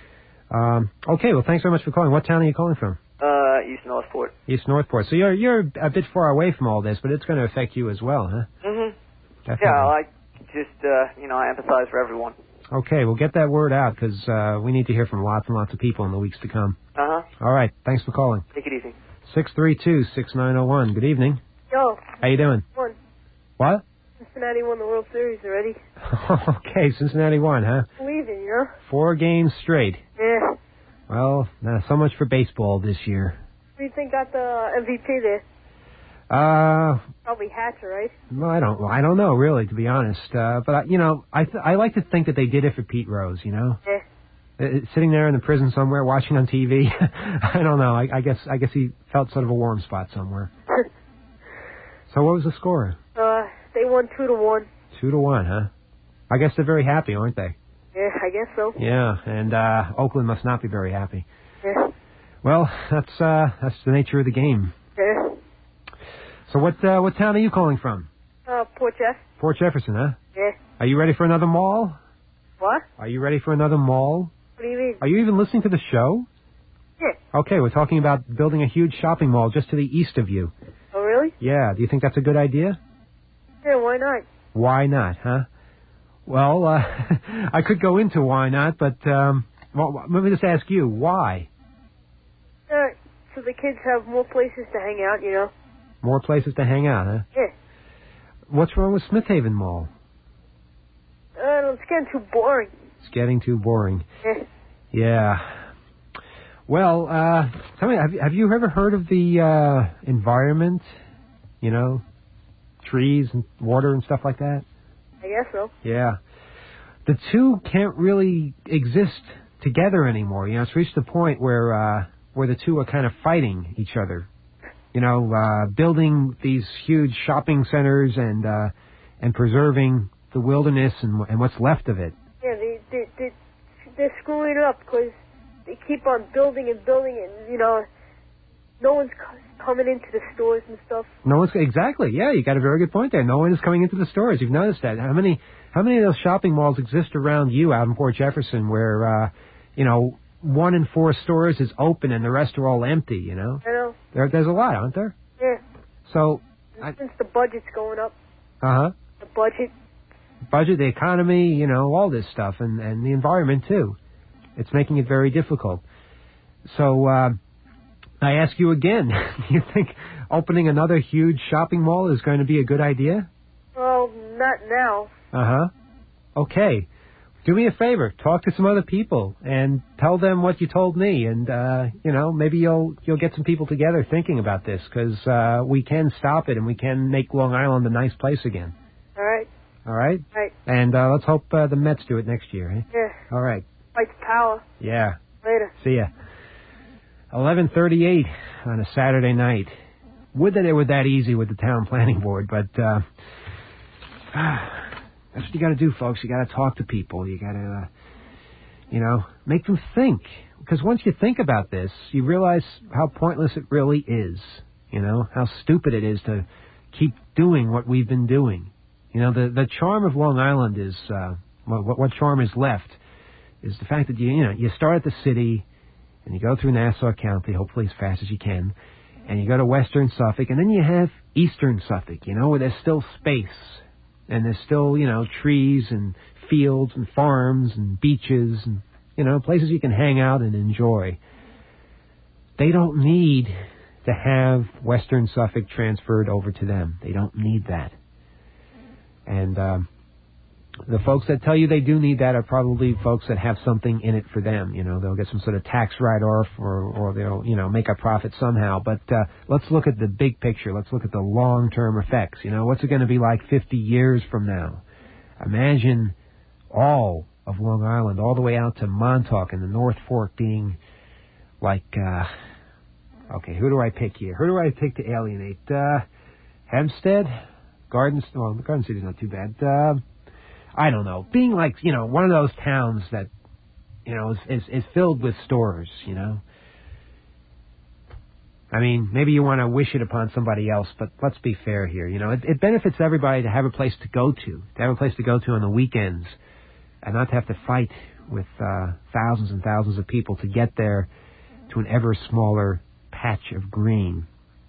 Um, okay, well, thanks very much for calling. What town are you calling from? Uh, East Northport. East Northport. So you're you're a bit far away from all this, but it's going to affect you as well, huh? Mhm. Definitely. Yeah, I just, uh, you know, I empathize for everyone. Okay, well, get that word out, because uh, we need to hear from lots and lots of people in the weeks to come. Uh huh. All right, thanks for calling. Take it easy. six three two, six nine zero one. Good evening. Yo. How you doing? Won. What? Cincinnati won the World Series already. Okay, Cincinnati won, huh? Leaving, you know? Four games straight. Yeah. Well, uh, so much for baseball this year. Who do you think got the M V P there? Uh, Probably Hatcher, right? well, I don't, I don't know really, to be honest. Uh, but I, you know, I, th- I like to think that they did it for Pete Rose. You know, Yeah. uh, sitting there in the prison somewhere watching on T V. I don't know. I, I guess, I guess he felt sort of a warm spot somewhere. So what was the score? Uh, they won two to one. Two to one, huh? I guess they're very happy, aren't they? Yeah, I guess so. Yeah, and uh, Oakland must not be very happy. Yeah. Well, that's uh, that's the nature of the game. Yeah. So what uh, what town are you calling from? Uh, Port Jeff. Port Jefferson, huh? Yeah. Are you ready for another mall? What? Are you ready for another mall? What do you mean? Are you even listening to the show? Yeah. Okay, we're talking about building a huge shopping mall just to the east of you. Oh, really? Yeah, do you think that's a good idea? Yeah, why not? Why not, huh? Well, uh, I could go into why not, but um, well, let me just ask you, why? Uh, so the kids have more places to hang out, you know? More places to hang out, huh? Yeah. What's wrong with Smith Haven Mall? Uh, it's getting too boring. It's getting too boring. Yeah. Yeah. Well, uh, tell me, have, have you ever heard of the uh, environment? You know, trees and water and stuff like that? I guess so. Yeah. The two can't really exist together anymore. You know, it's reached a point where uh, where the two are kind of fighting each other. You know, uh, building these huge shopping centers and uh, and preserving the wilderness and, and what's left of it. Yeah, they, they, they, they're screwing up because they keep on building and building and, you know, no one's c- coming into the stores and stuff. No one's exactly. Yeah, you got a very good point there. No one is coming into the stores. You've noticed that. How many how many of those shopping malls exist around you out in Port Jefferson where uh, you know, one in four stores is open and the rest are all empty, you know? I know. There there's a lot, aren't there? Yeah. So And since the budget's going up, uh-huh. the budget, Budget, the economy, you know, all this stuff and and the environment too. It's making it very difficult. So uh I ask you again, do you think opening another huge shopping mall is going to be a good idea? well, not now. Uh-huh. Okay. Do me a favor. Talk to some other people and tell them what you told me. And, uh, you know, maybe you'll you'll get some people together thinking about this because uh, we can stop it and we can make Long Island a nice place again. All right. All right? Right. And uh, let's hope uh, the Mets do it next year. Eh? Yeah. All right. Fight the power. Yeah. Later. See ya. eleven thirty-eight on a Saturday night. Would that it were that easy with the town planning board, but uh, that's what you got to do, folks. You got to talk to people. You got to, uh, you know, make them think. Because once you think about this, you realize how pointless it really is. You know, how stupid it is to keep doing what we've been doing. You know, the the charm of Long Island is uh, what what charm is left is the fact that you you know you start at the city. And you go through Nassau County, hopefully as fast as you can, and you go to western Suffolk, and then you have eastern Suffolk, you know, where there's still space, and there's still, you know, trees and fields and farms and beaches and, you know, places you can hang out and enjoy. They don't need to have western Suffolk transferred over to them. They don't need that. And um, the folks that tell you they do need that are probably folks that have something in it for them. You know, they'll get some sort of tax write-off or, or they'll, you know, make a profit somehow. But uh, let's look at the big picture. Let's look at the long-term effects. You know, what's it going to be like fifty years from now? Imagine all of Long Island, all the way out to Montauk and the North Fork being like, uh, okay, who do I pick here? Who do I pick to alienate? Uh, Hempstead? Garden, well, Garden City's not too bad. Uh, I don't know, being like, you know, one of those towns that, you know, is, is, is filled with stores, you know. I mean, maybe you want to wish it upon somebody else, but let's be fair here. You know, it, it benefits everybody to have a place to go to, to have a place to go to on the weekends, and not to have to fight with uh, thousands and thousands of people to get there to an ever smaller patch of green.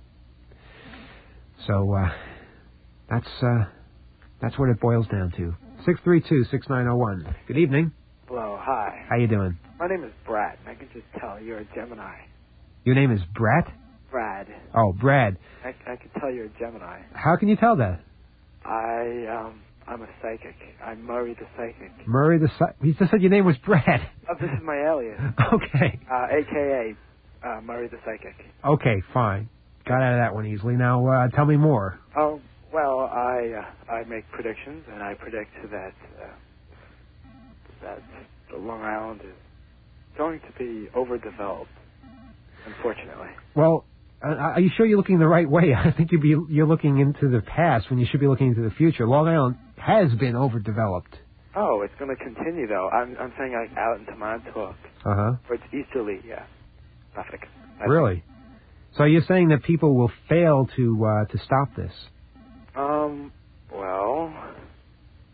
So uh, that's uh, that's what it boils down to. six three two, six nine zero one. Good evening. Hello, hi. How you doing? My name is Brad, and I can just tell you're a Gemini. Your name is Brett? Brad. Oh, Brad. I, I can tell you're a Gemini. How can you tell that? I, um, I'm a psychic. I'm Murray the Psychic. Murray the Psychic. He just said your name was Brad. Oh, this is my alias. Okay. Uh, A K A uh, Murray the Psychic. Okay, fine. Got out of that one easily. Now, uh, tell me more. Oh, well, I uh, I make predictions, and I predict that uh, that Long Island is going to be overdeveloped, unfortunately. Well, uh, are you sure you're looking the right way? I think you'd be, you're looking into the past when you should be looking into the future. Long Island has been overdeveloped. Oh, it's going to continue, though. I'm I'm saying like out into Montauk. Uh-huh. Or it's easterly, yeah. Suffolk. Really? So you're saying that people will fail to uh, to stop this? Um, well,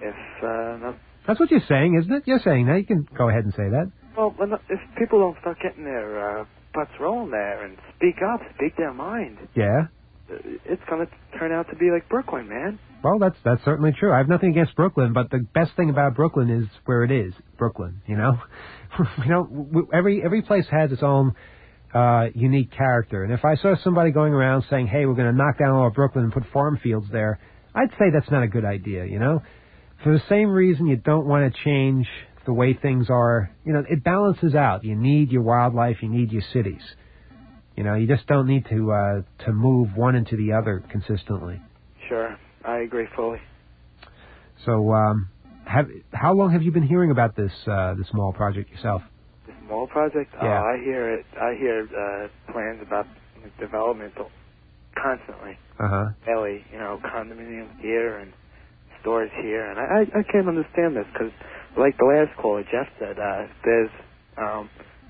if uh, not, That's what you're saying, isn't it? You're saying that. You can go ahead and say that. well, when- if people don't start getting their uh, butts rolling there and speak up, speak their mind, Yeah. uh, it's going to turn out to be like Brooklyn, man. Well, that's that's certainly true. I have nothing against Brooklyn, but the best thing about Brooklyn is where it is, Brooklyn. You know, you know, w- every every place has its own uh, unique character. And if I saw somebody going around saying, "Hey, we're going to knock down all of Brooklyn and put farm fields there," I'd say that's not a good idea. You know, for the same reason you don't want to change the way things are. You know, it balances out. You need your wildlife. You need your cities. You know, you just don't need to uh, to move one into the other consistently. Sure, I agree fully. So, um, have how long have you been hearing about this uh, this mall project yourself? The small project, Yeah. oh, I hear it. I hear uh, plans about like, development constantly. Uh huh. Daily, you know, condominiums here and stores here, and I I, I can't understand this because, like the last caller, Jeff said, uh, there's um,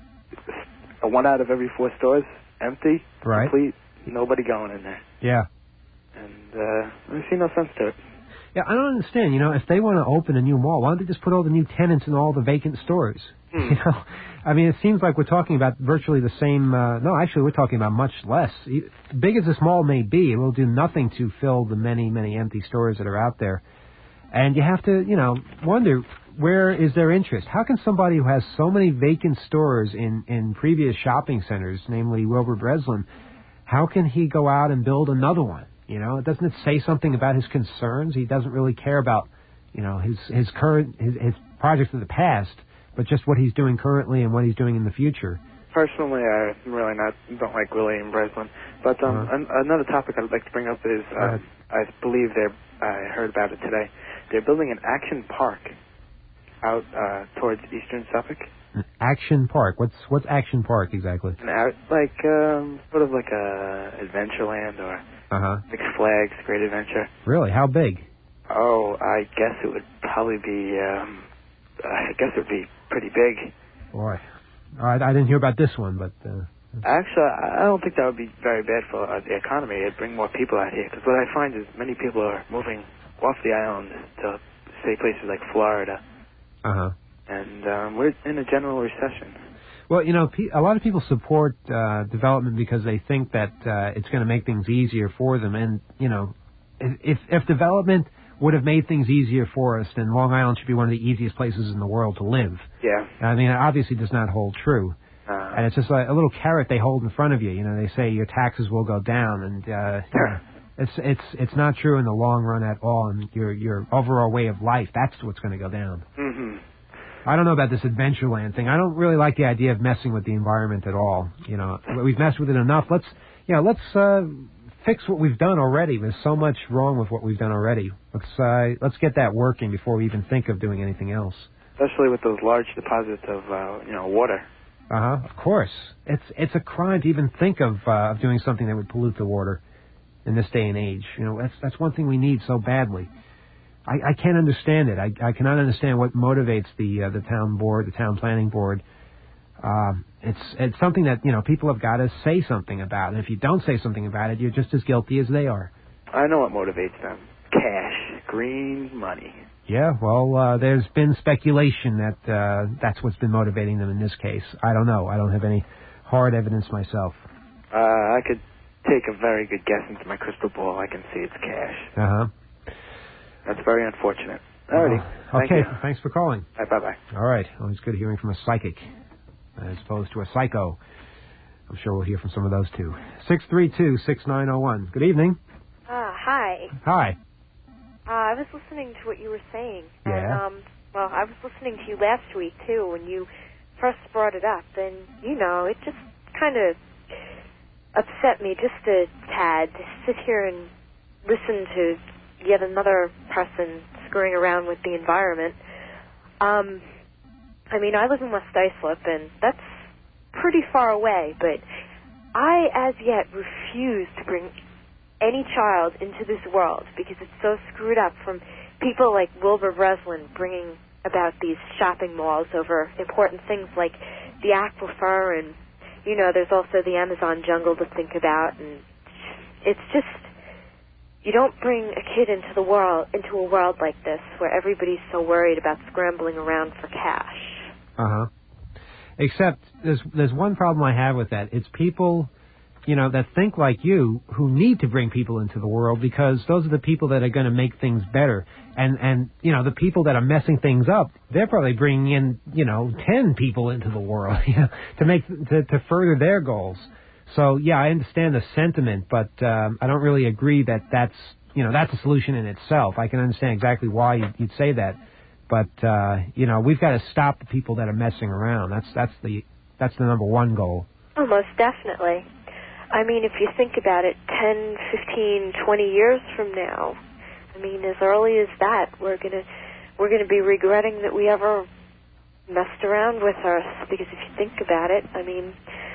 a one out of every four stores empty, Right. complete, nobody going in there, Yeah. and uh, I see no sense to it. Yeah, I don't understand. You know, if they want to open a new mall, why don't they just put all the new tenants in all the vacant stores? Hmm. You know, I mean, it seems like we're talking about virtually the same. Uh, no, actually, we're talking about much less. E- Big as this mall may be, it will do nothing to fill the many, many empty stores that are out there. And you have to, you know, wonder, where is their interest? How can somebody who has so many vacant stores in, in previous shopping centers, namely Wilbur Breslin, how can he go out and build another one? You know, doesn't it say something about his concerns? He doesn't really care about, you know, his his current his, his projects of the past, but just what he's doing currently and what he's doing in the future. Personally, I really not don't like William Breslin. But um, Uh-huh. an, another topic I'd like to bring up is uh, I believe they're I heard about it today. They're building an action park out uh, towards eastern Suffolk. Action Park. What's what's Action Park exactly? And out like um, sort of like a Adventureland or Uh huh. Six Flags Great Adventure. Really? How big? Oh, I guess it would probably be. Um, I guess it would be pretty big. Boy, all right, I didn't hear about this one, but uh, Actually, I don't think that would be very bad for uh, the economy. It'd bring more people out here. Because what I find is many people are moving off the island to, say, places like Florida. uh huh. And um, we're in a general recession. Well, you know, pe- a lot of people support uh, development because they think that uh, it's going to make things easier for them. And, you know, if if development would have made things easier for us, then Long Island should be one of the easiest places in the world to live. Yeah. I mean, it obviously does not hold true. Uh, And it's just like a little carrot they hold in front of you. You know, they say your taxes will go down, and uh, you know, it's it's it's not true in the long run at all. And your your overall way of life, that's what's going to go down. hmm I don't know about this Adventureland thing. I don't really like the idea of messing with the environment at all. You know, we've messed with it enough. Let's, you know, let's uh, fix what we've done already. There's so much wrong with what we've done already. Let's uh, let's get that working before we even think of doing anything else. Especially with those large deposits of, uh, you know, water. Uh huh. Of course, it's it's a crime to even think of uh, of doing something that would pollute the water in this day and age. You know, that's that's one thing we need so badly. I, I can't understand it. I, I cannot understand what motivates the uh, the town board, the town planning board. Um, it's it's something that, you know, people have got to say something about. And if you don't say something about it, you're just as guilty as they are. I know what motivates them. Cash. Green money. Yeah, well, uh, there's been speculation that uh, that's what's been motivating them in this case. I don't know. I don't have any hard evidence myself. Uh, I could take a very good guess into my crystal ball. I can see it's cash. Uh-huh. That's very unfortunate. Alrighty. Uh, Thank okay, you. thanks for calling. Bye bye. All right. Always good hearing from a psychic as opposed to a psycho. I'm sure we'll hear from some of those too. six three two, six nine zero one. Good evening. Uh, hi. Hi. Uh, I was listening to what you were saying. Yeah. And, um, well, I was listening to you last week, too, when you first brought it up. And, you know, it just kind of upset me just a tad to sit here and listen to yet another person screwing around with the environment. Um, I mean, I live in West Islip, and that's pretty far away, but I, as yet, refuse to bring any child into this world because it's so screwed up, from people like Wilbur Breslin bringing about these shopping malls over important things like the aquifer, and, you know, there's also the Amazon jungle to think about, and it's just, you don't bring a kid into the world, into a world like this where everybody's so worried about scrambling around for cash. Uh-huh. Except there's there's one problem I have with that. It's people, you know, that think like you who need to bring people into the world because those are the people that are going to make things better. And, and, you know, the people that are messing things up, they're probably bringing in, you know, ten people into the world you know, to make to, to further their goals. So, yeah, I understand the sentiment, but um, I don't really agree that that's, you know, that's a solution in itself. I can understand exactly why you'd, you'd say that. But, uh, you know, we've got to stop the people that are messing around. That's that's the that's the number one goal. Oh, most definitely. I mean, if you think about it, ten, fifteen, twenty years from now, I mean, as early as that, we're gonna we're gonna be regretting that we ever messed around with Earth. Because if you think about it, I mean,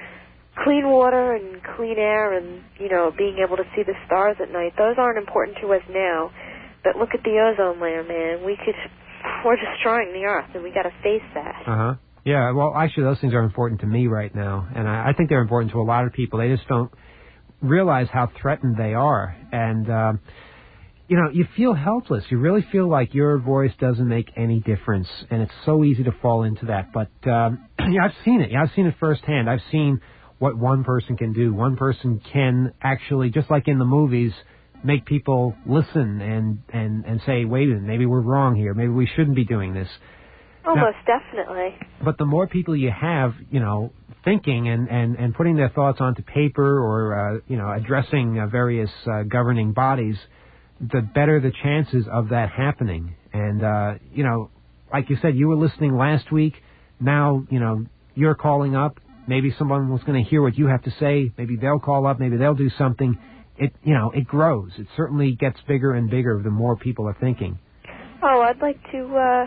clean water and clean air and, you know, being able to see the stars at night, those aren't important to us now. But look at the ozone layer, man. We could... We're destroying the Earth, and we got to face that. Uh-huh. Yeah, well, actually, those things are important to me right now, and I, I think they're important to a lot of people. They just don't realize how threatened they are. And, um, you know, you feel helpless. You really feel like your voice doesn't make any difference, and it's so easy to fall into that. But, um, yeah, I've seen it. Yeah, I've seen it firsthand. I've seen what one person can do. One person can actually, just like in the movies, make people listen and, and, and say, wait a minute, maybe we're wrong here. Maybe we shouldn't be doing this. Almost now, definitely. But the more people you have, you know, thinking and, and, and putting their thoughts onto paper or, uh, you know, addressing uh, various uh, governing bodies, the better the chances of that happening. And, uh, you know, like you said, you were listening last week. Now, you know, you're calling up. Maybe someone was going to hear what you have to say. Maybe they'll call up. Maybe they'll do something. It, you know, it grows. It certainly gets bigger and bigger the more people are thinking. Oh, I'd like to, uh,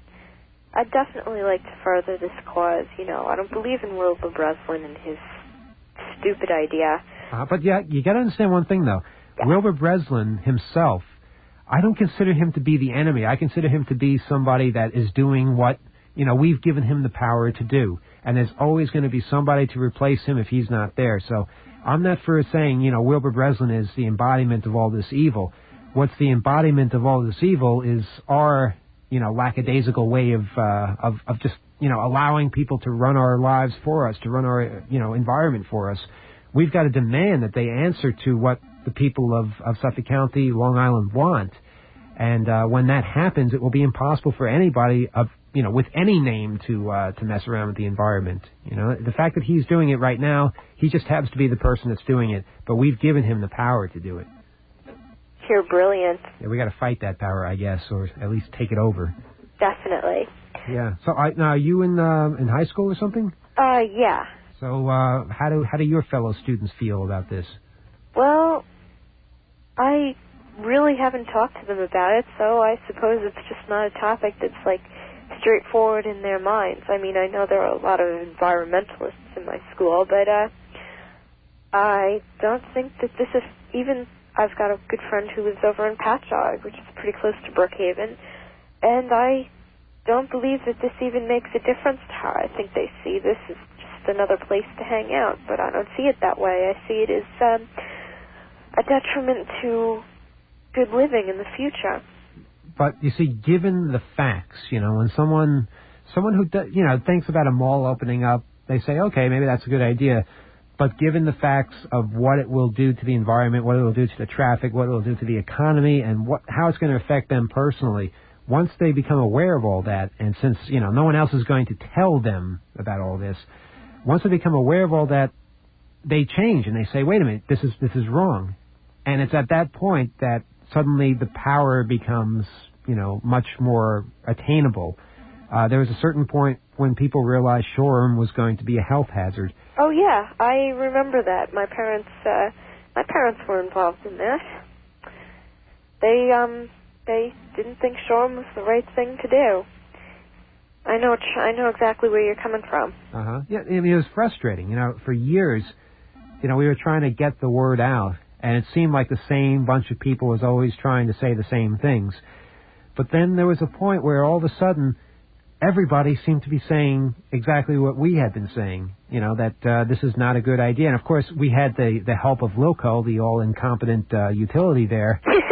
I'd definitely like to further this cause. You know, I don't believe in Wilbur Breslin and his stupid idea. Uh, but yeah, you got to understand one thing, though. Yeah. Wilbur Breslin himself, I don't consider him to be the enemy. I consider him to be somebody that is doing what, you know, we've given him the power to do. And there's always going to be somebody to replace him if he's not there. So I'm not for saying, you know, Wilbur Breslin is the embodiment of all this evil. What's the embodiment of all this evil is our, you know, lackadaisical way of, uh, of, of just, you know, allowing people to run our lives for us, to run our, you know, environment for us. We've got to demand that they answer to what the people of, of Suffolk County, Long Island want. And uh, when that happens, it will be impossible for anybody of, you know, with any name to uh, to mess around with the environment. You know, the fact that he's doing it right now, he just happens to be the person that's doing it, but we've given him the power to do it. You're brilliant. Yeah, we got to fight that power, I guess, or at least take it over. Definitely. Yeah. So, I, now, are you in uh, in high school or something? Uh, yeah. So, uh, how do how do your fellow students feel about this? Well, I really haven't talked to them about it, so I suppose it's just not a topic that's like straightforward in their minds. I mean, I know there are a lot of environmentalists in my school, but uh, I don't think that this is even... I've got a good friend who lives over in Patchogue, which is pretty close to Brookhaven, and I don't believe that this even makes a difference to her. I think they see this as just another place to hang out, but I don't see it that way. I see it as um, a detriment to good living in the future. But you see, given the facts, you know, when someone, someone who, you know, thinks about a mall opening up, they say, okay, maybe that's a good idea. But given the facts of what it will do to the environment, what it will do to the traffic, what it will do to the economy, and what, how it's going to affect them personally, once they become aware of all that, and since, you know, no one else is going to tell them about all this, once they become aware of all that, they change and they say, wait a minute, this is this is wrong. And it's at that point that suddenly the power becomes, you know, much more attainable. Uh, there was a certain point when people realized Shoreham was going to be a health hazard. Oh yeah, I remember that. My parents, uh, my parents were involved in that. They, um, they didn't think Shoreham was the right thing to do. I know, I know exactly where you're coming from. Uh huh. Yeah, I mean, it was frustrating. You know, for years, you know, we were trying to get the word out, and it seemed like the same bunch of people was always trying to say the same things. But then there was a point where all of a sudden, everybody seemed to be saying exactly what we had been saying, you know, that uh, this is not a good idea. And, of course, we had the, the help of Lilco, the all-incompetent uh, utility there,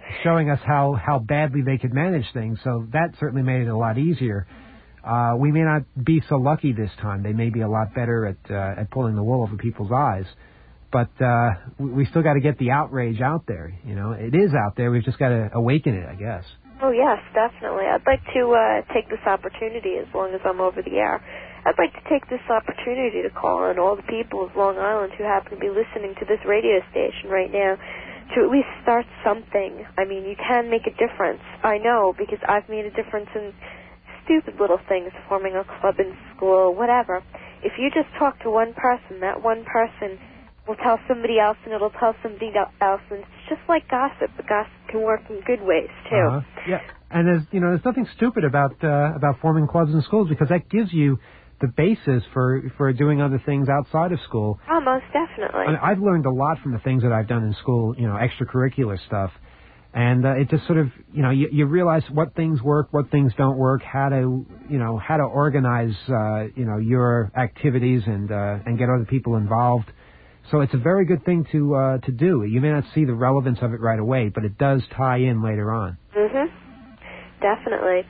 showing us how, how badly they could manage things. So that certainly made it a lot easier. Uh, we may not be so lucky this time. They may be a lot better at uh, at pulling the wool over people's eyes. But uh, we, we still got to get the outrage out there. You know, it is out there. We've just got to awaken it, I guess. Oh, yes, definitely. I'd like to uh, take this opportunity, as long as I'm over the air, I'd like to take this opportunity to call on all the people of Long Island who happen to be listening to this radio station right now to at least start something. I mean, you can make a difference. I know, because I've made a difference in stupid little things, forming a club in school, whatever. If you just talk to one person, that one person will tell somebody else, and it'll tell somebody else, and it's just like gossip. But gossip can work in good ways, too. Uh-huh. Yeah, and there's, you know, there's nothing stupid about uh, about forming clubs in schools, because that gives you the basis for, for doing other things outside of school. Oh, most definitely. I mean, I've learned a lot from the things that I've done in school, you know, extracurricular stuff. And uh, it just sort of, you know, you, you realize what things work, what things don't work, how to, you know, how to organize, uh, you know, your activities and uh, and get other people involved. So it's a very good thing to uh, to do. You may not see the relevance of it right away, but it does tie in later on. Mm-hmm. Definitely.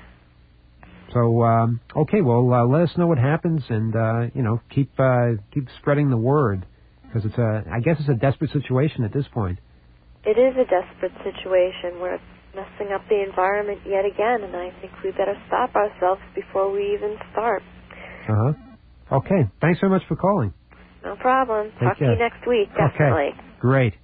So, um, okay, well, uh, let us know what happens, and uh, you know, keep uh, keep spreading the word, because it's a, I guess it's a desperate situation at this point. It is a desperate situation. We're messing up the environment yet again, and I think we better stop ourselves before we even start. Uh huh. Okay, thanks very much for calling. No problem. Take Talk care. to you next week, definitely. Okay, great.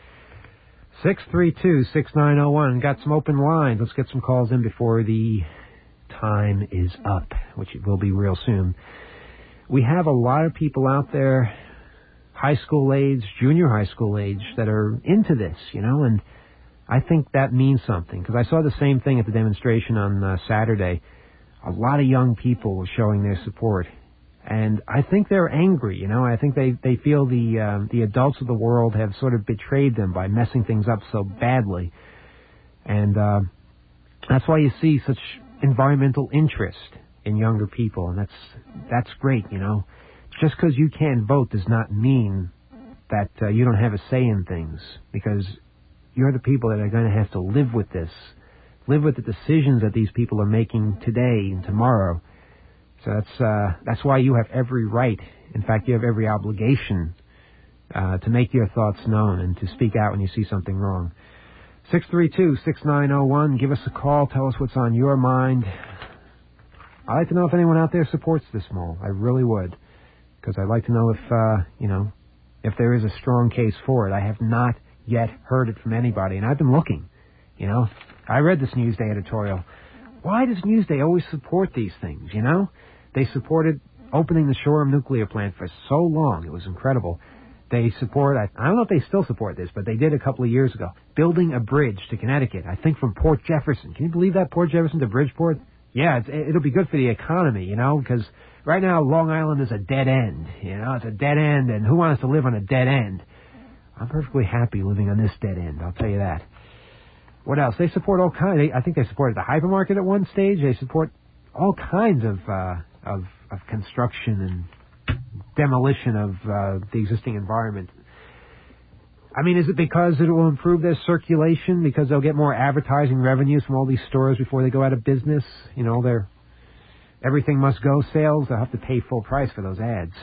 six three two, six nine zero one. Got some open lines. Let's get some calls in before the time is up, which it will be real soon. We have a lot of people out there, high school age, junior high school age, that are into this, you know, and I think that means something, because I saw the same thing at the demonstration on uh, Saturday. A lot of young people were showing their support, and I think they're angry, you know. I think they, they feel the uh, the adults of the world have sort of betrayed them by messing things up so badly, and uh, that's why you see such environmental interest in younger people, and that's that's great, you know. Just because you can't vote does not mean that uh, you don't have a say in things, because you're the people that are going to have to live with this, live with the decisions that these people are making today and tomorrow. So that's uh, that's why you have every right, in fact, you have every obligation uh, to make your thoughts known and to speak out when you see something wrong. six three two, six nine zero one. Give us a call. Tell us what's on your mind. I'd like to know if anyone out there supports this mall. I really would, because I'd like to know if, uh, you know, if there is a strong case for it. I have not yet heard it from anybody, and I've been looking, you know. I read this Newsday editorial. Why does Newsday always support these things, you know? They supported opening the Shoreham nuclear plant for so long. It was incredible. They support, I, I don't know if they still support this, but they did a couple of years ago, building a bridge to Connecticut, I think from Port Jefferson. Can you believe that, Port Jefferson to Bridgeport? Yeah, it's, it'll be good for the economy, you know, because right now Long Island is a dead end, you know, it's a dead end, and who wants to live on a dead end? I'm perfectly happy living on this dead end, I'll tell you that. What else? They support all kinds, I think they supported the hypermarket at one stage. They support all kinds of, uh, of, of construction and demolition of uh, the existing environment. I mean, is it because it will improve their circulation, because they'll get more advertising revenues from all these stores before they go out of business? You know, their everything must go sales, they'll have to pay full price for those ads.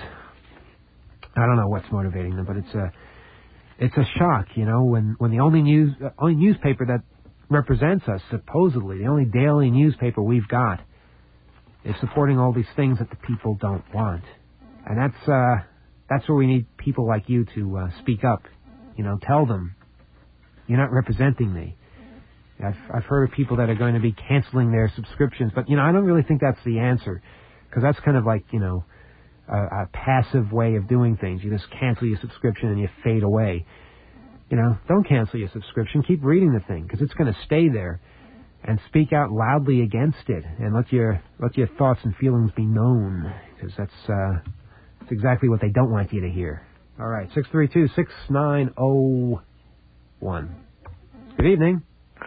I don't know what's motivating them, but it's a it's a shock, you know, when, when the only news uh, only newspaper that represents us, supposedly, the only daily newspaper we've got, is supporting all these things that the people don't want. And that's uh, that's where we need people like you to uh, speak up. You know, tell them, you're not representing me. I've I've heard of people that are going to be canceling their subscriptions, but, you know, I don't really think that's the answer, because that's kind of like, you know, a, a passive way of doing things. You just cancel your subscription and you fade away. You know, don't cancel your subscription. Keep reading the thing, because it's going to stay there. And speak out loudly against it, and let your let your thoughts and feelings be known, because that's uh, that's exactly what they don't want you to hear. All right, six three two, six nine zero one. Good evening.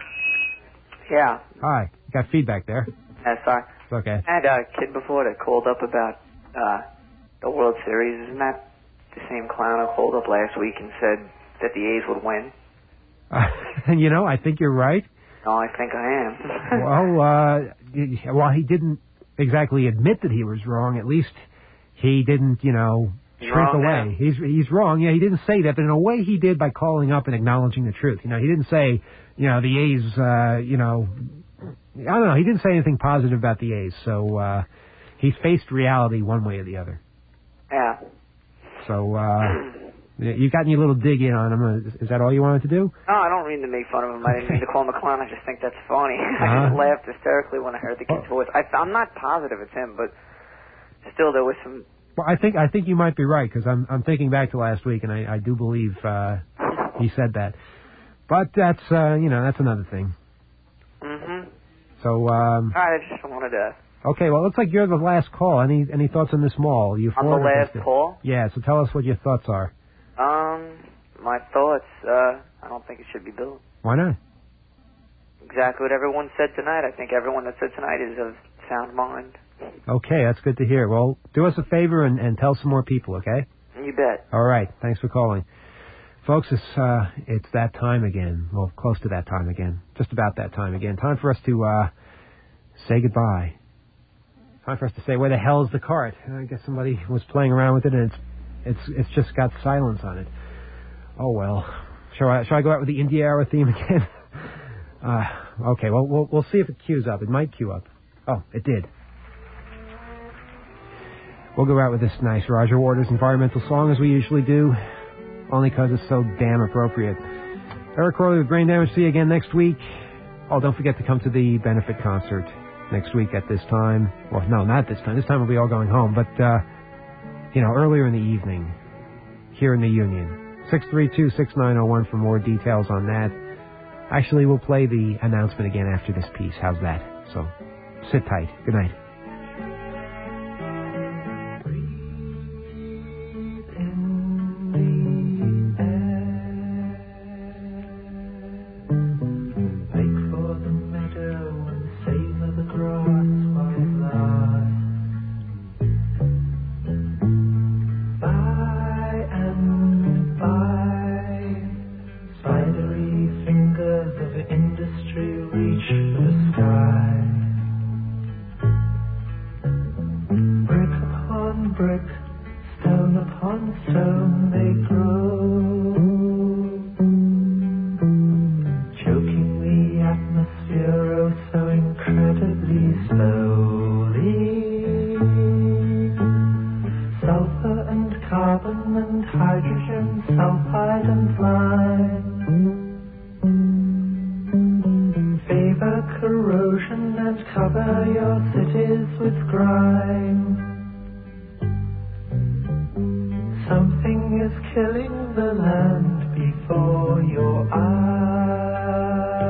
Yeah. Hi. Got feedback there. Yeah, sorry. It's okay. I had a kid before that called up about uh, the World Series. Isn't that the same clown who called up last week and said that the A's would win? Uh, you know, I think you're right. No, I think I am. well, uh, while he didn't exactly admit that he was wrong, at least he didn't, you know, shrink Wrong away. now. He's he's wrong. Yeah, he didn't say that, but in a way he did by calling up and acknowledging the truth. You know, he didn't say, you know, the A's, uh, you know, I don't know. He didn't say anything positive about the A's, so uh, he's faced reality one way or the other. Yeah. So uh, you got any little dig in on him? Is, is that all you wanted to do? No, I don't mean to make fun of him. I didn't mean to call him a clown. I just think that's funny. Uh-huh. I just laughed hysterically when I heard the kid's voice. I, I'm not positive it's him, but still there was some... Well, I think I think you might be right, because I'm I'm thinking back to last week, and I, I do believe uh, he said that. But that's uh, you know that's another thing. Mm-hmm. So um, I just wanted to... okay, well, it looks like you're the last call. Any any thoughts on this mall? You I'm the last call? Yeah. So tell us what your thoughts are. Um, my thoughts, uh, I don't think it should be built. Why not? Exactly what everyone said tonight. I think everyone that said tonight is of sound mind. Okay, that's good to hear. Well, do us a favor and, and tell some more people, okay? You bet. All right. Thanks for calling. Folks, it's, uh, it's that time again. Well, close to that time again. Just about that time again. Time for us to uh, say goodbye. Time for us to say, where the hell is the cart? I guess somebody was playing around with it, and it's it's it's just got silence on it. Oh, well. Shall I, shall I go out with the Indie Hour theme again? uh, okay, well, we'll we'll see if it queues up. It might queue up. Oh, it did. We'll go out with this nice Roger Waters environmental song as we usually do, only because it's so damn appropriate. Eric Corley with Brain Damage. See you again next week. Oh, don't forget to come to the benefit concert next week at this time. Well, no, not this time. This time we'll be all going home. But, uh, you know, earlier in the evening, here in the Union. six three two, six nine zero one for more details on that. Actually, we'll play the announcement again after this piece. How's that? So, sit tight. Good night.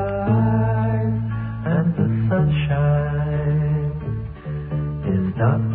Sunshine is not